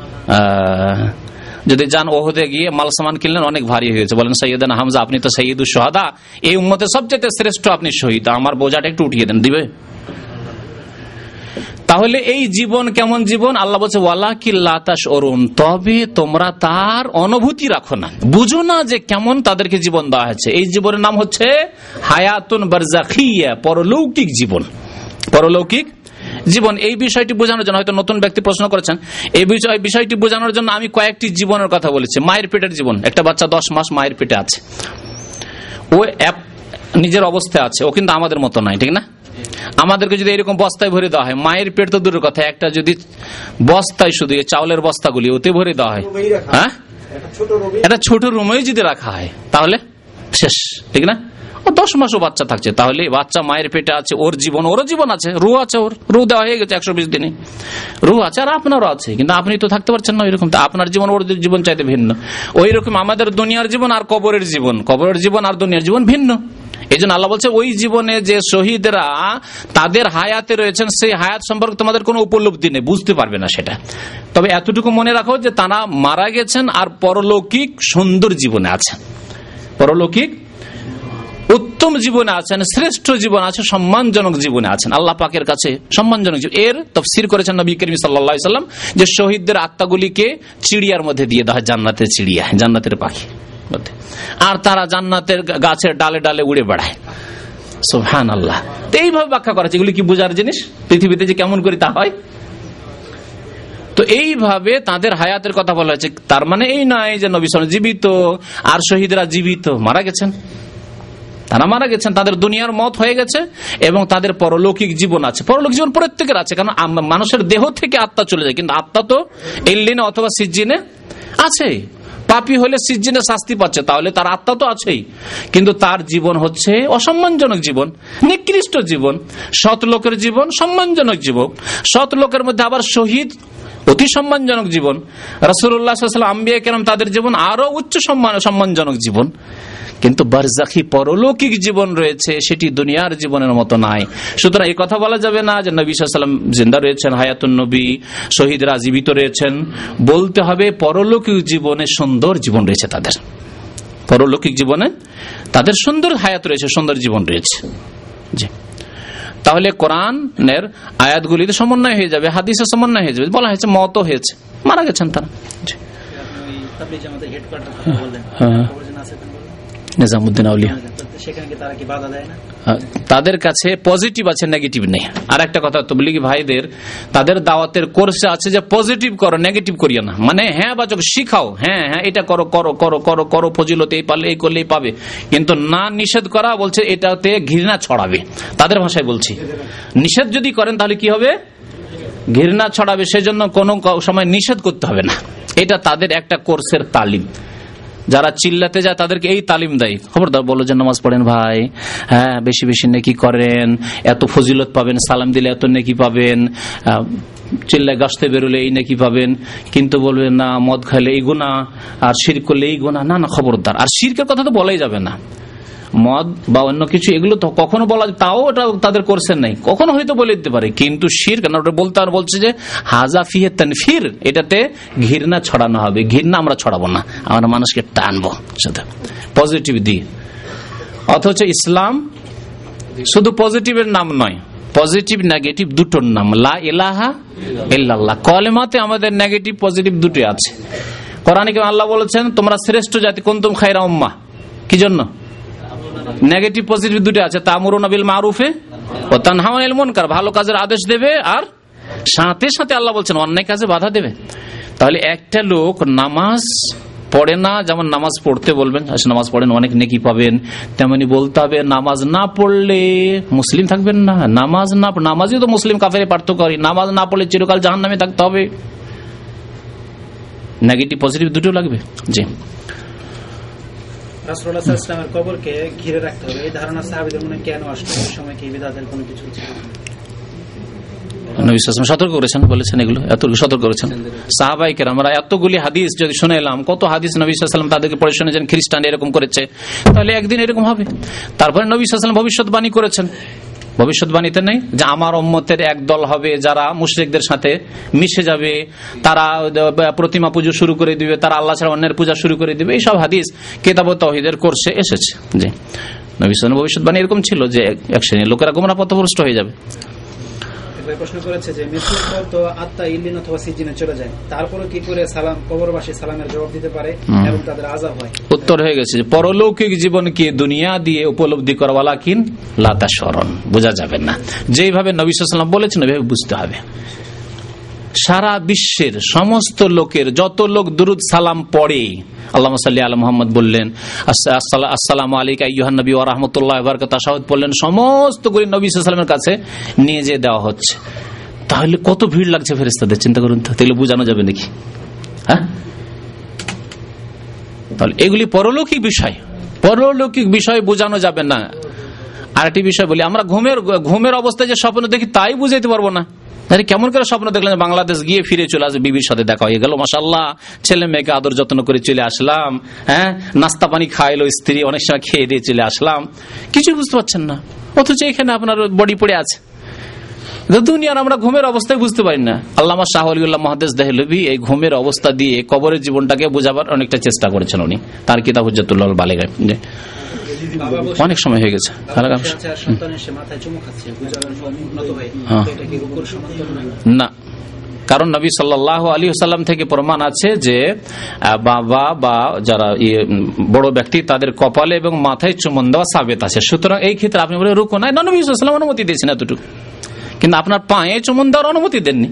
যদি যান ওহদে গিয়ে মাল সামান কিনলেন, অনেক ভারী হয়েছে, বলেন সৈয়দনা হামজা আপনি তো সৈয়দুশ শুহাদা, এই উম্মতের সবচেয়ে শ্রেষ্ঠ, আপনি শহীদ, আমার বোঝাটা একটু উঠিয়ে দেন, দিবে? তাহলে এই জীবন কেমন জীবন? আল্লাহ বলছে ওয়ালাকিন লা তাশউরুন, তবে তোমরা তার অনুভূতি রাখো না, বুঝো না যে কেমন তাদেরকে জীবন দেওয়া হয়েছে। এই জীবনের নাম হচ্ছে হায়াতুন বারজাখিয়া, পরলৌকিক জীবন, পরলৌকিক জীবন। এই বিষয়টি বোঝানোর জন্য, হয়তো নতুন ব্যক্তি প্রশ্ন করেছেন, এই বিষয় বিষয়টি বোঝানোর জন্য আমি কয়েকটি জীবনের কথা বলেছি। মায়ের পেটের জীবন, একটা বাচ্চা দশ মাস মায়ের পেটে আছে, ও নিজের অবস্থায় আছে, ও কিন্তু আমাদের মতো নাই, ঠিক না? আমাদেরকে যদি এরকম বস্তায় ভরে দেওয়া হয়, মায়ের পেট তো দূরের কথা, একটা যদি বস্তায়, শুধু চাউলের বস্তাগুলি ওতে ভরে দেওয়া হয়, হ্যাঁ, একটা ছোট রুমেই যদি রাখা হয়, তাহলে শেষ, ঠিক না? ও দশ মাসও বাচ্চা থাকছে, তাহলে বাচ্চা মায়ের পেটে আছে, ওর জীবন, ওরও জীবন আছে, রু আছে, ওর রু দেওয়া হয়ে গেছে একশো বিশ দিনে, রু আছে, আর আপনারও আছে, কিন্তু আপনি তো থাকতে পারছেন না ওইরকম। আপনার জীবন ওর জীবন চাইতে ভিন্ন। ওই রকম আমাদের দুনিয়ার জীবন আর কবরের জীবন, কবরের জীবন আর দুনিয়ার জীবন ভিন্ন। এই জন্য আল্লাহ বলছে ওই জীবনে যে শহীদরা তাদের হায়াতে রয়েছেন, সেই হায়াত সম্পর্কে তোমাদের কোনো উপলব্ধি নেই, বুঝতে পারবে না সেটা। তবে এতটুকু মনে রাখো যে তারা মারা গেছেন আর পরলৌকিক সুন্দর জীবনে আছেন, পরলৌকিক উত্তম জীবনে আছেন, শ্রেষ্ঠ জীবন আছে, সম্মানজনক জীবনে আছেন, আল্লাহ পাকের কাছে সম্মানজনক জীবন। এর তাফসীর করেছেন নবী করিম সাল্লাল্লাহু আলাইহি ওয়াসাল্লাম যে শহীদদের আত্মাগুলিকে চিড়িয়ার মধ্যে দিয়ে দেওয়া হয়, জান্নাতের চিড়িয়া, জান্নাতের পাখি, আর তারা জান্নাতের গাছের ডালে ডালে উড়ে বেড়ায়। সুবহানাল্লাহ। এইভাবে ব্যাখ্যা করা, এগুলি কি বোঝার জিনিস? পৃথিবীতে যে কেমন করে তা হয়, তো এইভাবে তাদের হায়াতের কথা বলা হয়েছে। তার মানে এই নয় যে নবী সাল্লাল্লাহু আলাইহি ওয়াসাল্লাম জীবিত আর শহীদরা জীবিত, মারা গেছেন, তারা মারা গেছেন, তাদের দুনিয়ার মত হয়ে গেছে এবং তাদের পরলৌকিক জীবন আছে। পরলৌকিক জীবন প্রত্যেকের আছে, কারণ মানুষের দেহ থেকে আত্মা চলে যায়, কিন্তু আত্মা তো ইল্লিনে অথবা সিজ্জিনে আছে। পাপী হলে সিজ্জিনে শাস্তি পাচ্ছে, তাহলে তার আত্মা তো আছেই, কিন্তু তার জীবন হচ্ছে অসম্মানজনক জীবন, নিকৃষ্ট জীবন। সৎ লোকের জীবন সম্মানজনক জীবন, সৎ লোকের মধ্যে আবার শহীদ অতি সম্মানজনক জীবন। রাসূলুল্লাহ সাল্লাল্লাহু আলাইহি ওয়াসাল্লাম, আম্বিয়া কেরাম, তাদের জীবন আরো উচ্চ সম্মান সম্মানজনক জীবন। কিন্তু বারজাখি পরলৌকিক জীবন রয়েছে, সেটি দুনিয়ার জীবনের মতো নাই। সুতরাং এই কথা বলা যাবে না যে নবী সাল্লাল্লাহু আলাইহি ওয়াসাল্লাম জিন্দা রয়েছেন, হায়াতুন নবী, শহীদরা জীবিত রয়েছেন। বলতে হবে পরলৌকিক জীবনে সুন্দর জীবন রয়েছে তাদের, পরলৌকিক জীবনে তাদের সুন্দর হায়াত রয়েছে, সুন্দর জীবন রয়েছে। জি, তাহলে কোরআনের আয়াতগুলিতে সমন্বয় হয়ে যাবে, হাদিসের সমন্বয় হয়ে যাবে। বলা হয়েছে মত হয়েছে, মারা গেছেন তারা। নিজামুদ্দিন আউলিয়া, তাদের কাছে পজিটিভ আছে, নেগেটিভ নেই। আর একটা কথা, তাবলীগী ভাইদের তাদের দাওয়াতের কোর্সে আছে যে পজিটিভ করো, নেগেটিভ করিও না। মানে হ্যাঁ বাচক শিখাও, হ্যাঁ হ্যাঁ এটা করো করো করো করো করো ফজিলত এই পারলে এই করলেই পাবে, কিন্তু না নিষেধ করা বলছে এটাতে ঘৃণা ছড়াবে। তাদের ভাষায় বলছি, নিষেধ যদি করেন তাহলে কি হবে? ঘৃণা ছড়াবে, সেজন্য কোনো সময় নিষেধ করতে হবে না। এটা তাদের একটা কোর্সের তালিম। যারা চিল্লাতে যায় তাদেরকে এই তালিম দেয়, খবরদার বলো যে নামাজ পড়েন ভাই, হ্যাঁ বেশি বেশি নেকি করেন, এত ফজিলত পাবেন, সালাম দিলে এত নেকি পাবেন, চিল্লায় গাছতে বেরোলে এই নেকি পাবেন, কিন্তু বলবেন না মদ খাইলে এই গুনাহ, আর শিরক করলে এই গুনাহ। না না, খবরদার। আর শিরকের কথা তো বলাই যাবে না, মদ বা অন্য কিছু এগুলো তো কখনো বলা, তাও ওটা তাদের কোর্সের নাই, কখনো হয়তো বলে দিতে পারে, কিন্তু শিরক না, ওটা বলতে আর বলছে যে হাজা ফিহে তানফির, এটাতে ঘৃণা ছড়ানো হবে। ঘৃণা আমরা ছড়াবো না, আমরা মানুষকে টানবো শুধু পজিটিভ দিয়ে। অথচ ইসলাম শুধু পজিটিভের নাম নয়, পজিটিভ নেগেটিভ দুটোর নাম। লা ইলাহা ইল্লাল্লাহ, কলেমাতে আমাদের নেগেটিভ পজিটিভ দুটো আছে। কোরআনে আল্লাহ বলেছেন তোমরা শ্রেষ্ঠ জাতি, কুনতুম খায়রা উম্মাহ, কি জন্য? নেগেটিভ পজিটিভ দুটো আছে, তা'মুরুনা বিল মারুফে ওয়া তানহাউনা আনিল মুনকার, ভালো কাজের আদেশ দেবে আর সাথে সাথে আল্লাহ বলছেন অন্যায় কাজে বাধা দেবে। তাহলে একটা লোক নামাজ পড়ে না, যেমন নামাজ পড়তে বলবেন, নামাজ পড়েন অনেক নেকি পাবেন, তেমনি বলতে হবে নামাজ না পড়লে মুসলিম থাকবেন না। নামাজ না, নামাজই তো মুসলিম কাফেরে পার্থক্য করি, নামাজ না পড়লে চিরকাল জাহান্নামে থাকতে হবে। নেগেটিভ পজিটিভ দুটো লাগবে। জি, রাসূলুল্লাহ সাল্লাল্লাহু আলাইহি ওয়াসাল্লামের কবরকে ঘিরে রাখতে হবে, এই ধারণা সাহাবীদের মনে কেন আসলো? এই সময় কি বিদআতের কোনো কিছু ছিল? নবী সাল্লাল্লাহু আলাইহি ওয়াসাল্লাম সতর্ক করেছেন, বলেছেন এগুলো, এতটুকু সতর্ক করেছেন। সাহাবায়ে কেরাম আমরা এতগুলি হাদিস যদি শুনে এলাম, কত হাদিস নবী সাল্লাল্লাহু আলাইহি ওয়াসাল্লাম তাদেরকে পড়ে শুনেছেন খ্রিস্টান এরকম করেছে, তাহলে একদিন এরকম হবে। তারপরে নবী সাল্লাল্লাহু আলাইহি ওয়াসাল্লাম ভবিষ্যৎবাণী করেছেন, ভবিষ্যৎবাণীতে নেই যে আমার উম্মতের এক দল হবে যারা মুশরিকদের সাথে মিশে যাবে, তারা প্রতিমা পুজো শুরু করে দিবে, তারা আল্লাহ ছাড়া অন্যের পূজা শুরু করে দিবে। এইসব হাদিস কিতাবুত তাওহীদের কোর্সে এসেছে। জি, নবী সাল্লাল্লাহু আলাইহি ওয়াসাল্লাম ভবিষ্যৎবাণী এরকম ছিল যে এক শ্রেণীর লোকেরা গোমরাহ পথভ্রষ্ট হয়ে যাবে। প্রশ্ন করেছে যে মৃত্যুর পর তো আত্মা ইল্লিন অথবা সিজিনে চলে যায়, তারপরে কি করে সালাম কবরবাসী সালামের জবাব দিতে পারে এবং তাদের আযাব হয়? উত্তর হয়ে গেছে যে পরলৌকিক জীবনকে দুনিয়া দিয়ে উপলব্ধি করা ওয়ালাকিন লা তাশউরুন, বোঝা যাবে না। যেইভাবে নবী সাল্লাল্লাহু আলাইহি ওয়াসাল্লাম বলেছেন ওইভাবে বুঝতে হবে। সারা বিশ্বের সমস্ত লোকের যত লোক দুরুদ সালাম পড়ে, আল্লাহুম্মা সাল্লি আলা মুহাম্মদ বললেন, আসসালামু আলাইকা আইয়ুহান নবী ওয়া রাহমাতুল্লাহি ওয়া বারাকাতুহু তাশাহুদ পড়লেন, সমস্ত গুলি নবী সাল্লাল্লাহু আলাইহি ওয়াসাল্লামের কাছে নিয়ে যেয়ে দেওয়া হচ্ছে। তাহলে কত ভিড় লাগছে ফেরেশতাদের, চিন্তা করুন তো। তাহলে বোঝানো যাবে নাকি? হ্যাঁ, তাহলে এগুলি পরলৌকিক বিষয়, পরলৌকিক বিষয় বোঝানো যাবে না। আরেকটি বিষয় বলি, আমরা ঘুমের ঘুমের অবস্থায় যে স্বপ্ন দেখি তাই বুঝাইতে পারবো না। আরে কেমন করে স্বপ্ন দেখলেন বাংলাদেশ গিয়ে ফিরে চলে আসবে, বিবির সাথে দেখা হয়ে গেল, মাশাআল্লাহ ছেলে মেয়েকে আদর যত্ন করে চলে আসলাম, হ্যাঁ নাস্তা পানি খাইলো স্ত্রী, অনেক সময় খেয়ে দিয়ে চলে আসলাম, কিছু বুঝতে পারছেন না। অথচ এখানে আপনার বডি পড়ে আছে। দুনিয়ার আমরা ঘুমের অবস্থায় বুঝতে পারি না। আল্লামা শাহ ওয়ালিউল্লাহ মুহাদ্দিস দেহলভী এই ঘুমের অবস্থা দিয়ে কবরের জীবনটাকে বোঝাবার অনেকটা চেষ্টা করেছেন উনি, তার কিতাব হুজ্জাতুল বালিগা। অনেক সময় হয়ে গেছে। না, কারণ নবী সাল্লাল্লাহু আলাইহি ওয়াসাল্লাম থেকে প্রমাণ আছে যে বাবা বা যারা বড় ব্যক্তি তাদের কপালে এবং মাথায় চুমন দেওয়া সাবেত আছে। সুতরাং এই ক্ষেত্রে আপনি বলে রুকু নাই, নবী সাল্লাল্লাহু আলাইহি ওয়াসাল্লাম অনুমতি দিয়েছেন এতটুকু, কিন্তু আপনার পায়ে চুমন দেওয়ার অনুমতি দেননি।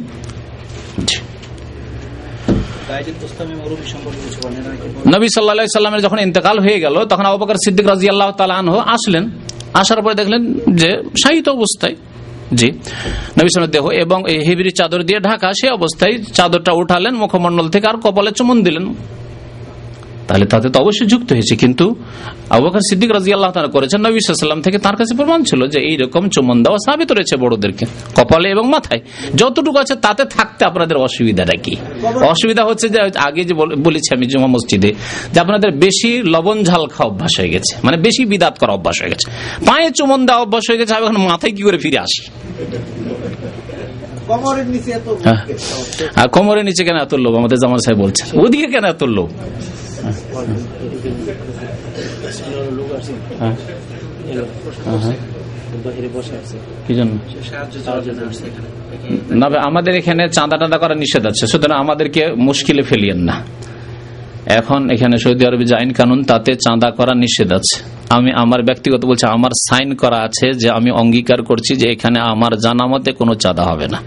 নবী সাল্লাল্লাহু আলাইহি ওয়াসাল্লামের যখন ইন্তেকাল হয়ে গেল, তখন আবু বকর সিদ্দিক রাদিয়াল্লাহু তাআলা আনহু আসলেন। আসার পরে দেখলেন যে শায়িত অবস্থায়, জি নবী সাল্লাল্লাহু দেহ এবং এই হিবরি চাদর দিয়ে ঢাকা, সেই অবস্থায় চাদরটা উঠালেন মুখমণ্ডল থেকে আর কপালে চুমন দিলেন। তাহলে তাতে তো অবশ্যই যুক্ত হয়েছে, কিন্তু আবু বকর সিদ্দিক রাদিয়াল্লাহু তাআলা করেছেন, নবী সাল্লাল্লাহু আলাইহি ওয়াসাল্লাম থেকে তার কাছে প্রমাণ ছিল যে এইরকম চুমন দেওয়া সাবিত রয়েছে বড়দেরকে কপালে এবং মাথায়। যতটুকু আছে তাতে থাকতে আপনাদের অসুবিধাটা কি? অসুবিধা হচ্ছে যে আগে যে বলেছি আমি জুমা মসজিদে, যে আপনাদের বেশি লবণ ঝাল খাওয়া অভ্যাস হয়ে গেছে, মানে বেশি বিদাত করা অভ্যাস হয়ে গেছে, পায়ে চুমন দেওয়া অভ্যাস হয়ে গেছে। এখন মাথায় কি করে ফিরে আসি? আর কোমরের নিচে কেন এত লোভ? আমাদের জামাল সাহেব বলছেন ওদিকে কেন এত লোভ? না, আমাদের এখানে চাঁদা টাঁদা করা নিষেধ আছে, সুতরাং আমাদেরকে মুশকিলে ফেলিয়েন না। এখন এখানে সৌদি আরবে যে আইন কানুন, তাতে চাঁদা করা নিষেধ আছে। আমি আমার ব্যক্তিগত বলছি, আমার সাইন করা আছে যে আমি অঙ্গীকার করছি যে এখানে আমার জানা মতে কোনো চাঁদা হবে না।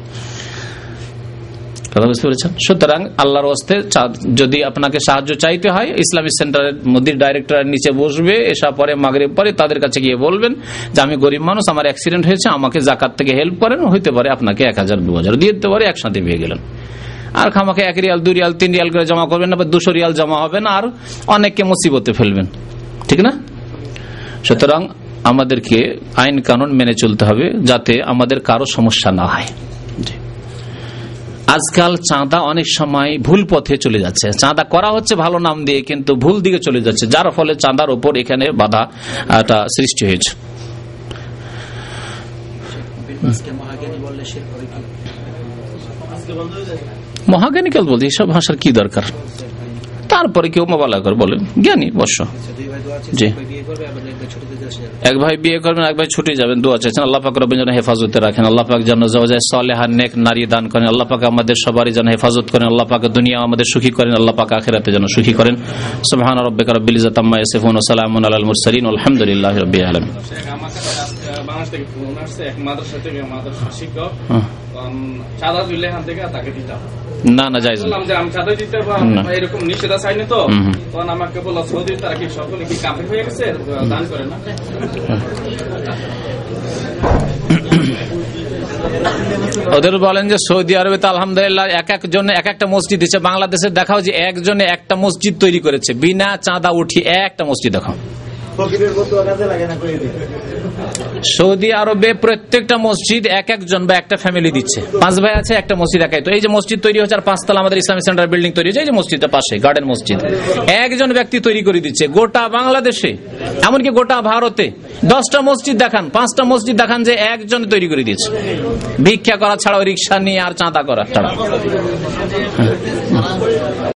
কথা বুঝতে পেরেছেন? সুতরাং আল্লাহর ওয়াস্তে যদি আপনাকে সাহায্য চাইতে হয়, ইসলামিক সেন্টারের মধ্যে ডাইরেক্টরের নিচে বসবে, এসা পরে মাগরিব পরে তাদের কাছে গিয়ে বলবেন যে আমি গরিব মানুষ, আমার অ্যাক্সিডেন্ট হয়েছে, আমাকে জাকাত থেকে হেল্প করেন। হইতে পারে আপনাকে এক হাজার দু হাজার দিয়ে দিতে পারে, একসাথে পেয়ে গেলেন। আর খামাকে এক রিয়াল দুই রিয়াল তিন রিয়াল করে জমা করবেন না, বা দুশো রিয়াল জমা হবে না, আর অনেককে মুসিবতে ফেলবেন, ঠিক না? সুতরাং আমাদেরকে আইন কানুন মেনে চলতে হবে যাতে আমাদের কারো সমস্যা না হয়। আজকাল চাঁদা অনেক সময় ভুল পথে চলে যাচ্ছে, চাঁদা করা হচ্ছে ভালো নাম দিয়ে, কিন্তু ভুল দিকে চলে যাচ্ছে, যার ফলে চাঁদার উপর এখানে বাধা সৃষ্টি হয়েছে। মহাজ্ঞানিকাল বলতে এইসব ভাষার কি দরকার? তারপরে কেউ মোবাইল করে বলে জ্ঞানী বর্ষ। জি এক ভাই বিয়ে করবেন, এক ভাই ছুটে যাবেন, দোয়া চাইছেন আল্লাহ পাক রব্বুল যেন হেফাজতে রাখেন, আল্লাহ পাক যেন জাওজায়ে সালেহা নেক নারী দান করেন, আল্লাহ পাক আমাদের সবারই যেন হেফাজত করেন, আল্লাহ পাক দুনিয়া আমাদের সুখী করেন, আল্লাহ পাক আখিরাতে যেন সুখী করেন। সুবহান রাব্বিকা রাব্বিল ইজ্জাতি আম্মা ইয়াসিফুন ওয়া সালামুন আলাল মুরসালিন আলহামদুলিল্লাহি রাব্বিল আলামিন। বাংলাদেশ থেকে ফোন আসছে, এক মাদ্রাসা থেকে মাদ্রাসা শিক্ষক চাঁদা দিলে এখান থেকে তাকে দিতাম না না জায়েজ না, যে আমি চাঁদা দিতে এরকম নিষেধ চাইনি তো, তখন আমাকে বললো সৌদি তারা কি সকলে কি কাফের হয়ে গেছে, দান করে না। ওদের বলেন যে সৌদি আরবে তো আলহামদুলিল্লাহ এক একজন এক একটা মসজিদ দিচ্ছে, বাংলাদেশে দেখাও যে একজনে একটা মসজিদ তৈরি করেছে বিনা চাঁদা উঠিয়ে, একটা মসজিদ দেখাও। সৌদি আরবে প্রত্যেকটা মসজিদ এক একজন বা একটা ফ্যামিলি দিচ্ছে, পাঁচ ভাই আছে একটা মসজিদ একাই। তো এই যে মসজিদ তৈরি হচ্ছে আর পাঁচতলা আমাদের ইসলামিক সেন্টার বিল্ডিং তৈরি হচ্ছে, এই যে মসজিদটা পাশে গার্ডেন মসজিদ, একজন ব্যক্তি তৈরি করে দিচ্ছে গোটা বাংলাদেশে, এমনকি গোটা ভারতে। দশটা মসজিদ দেখান, পাঁচটা মসজিদ দেখান যে একজন তৈরি করে দিচ্ছে, ভিক্ষা করা ছাড়াও রিক্সা নিয়ে আর চাঁদা করা ছাড়া।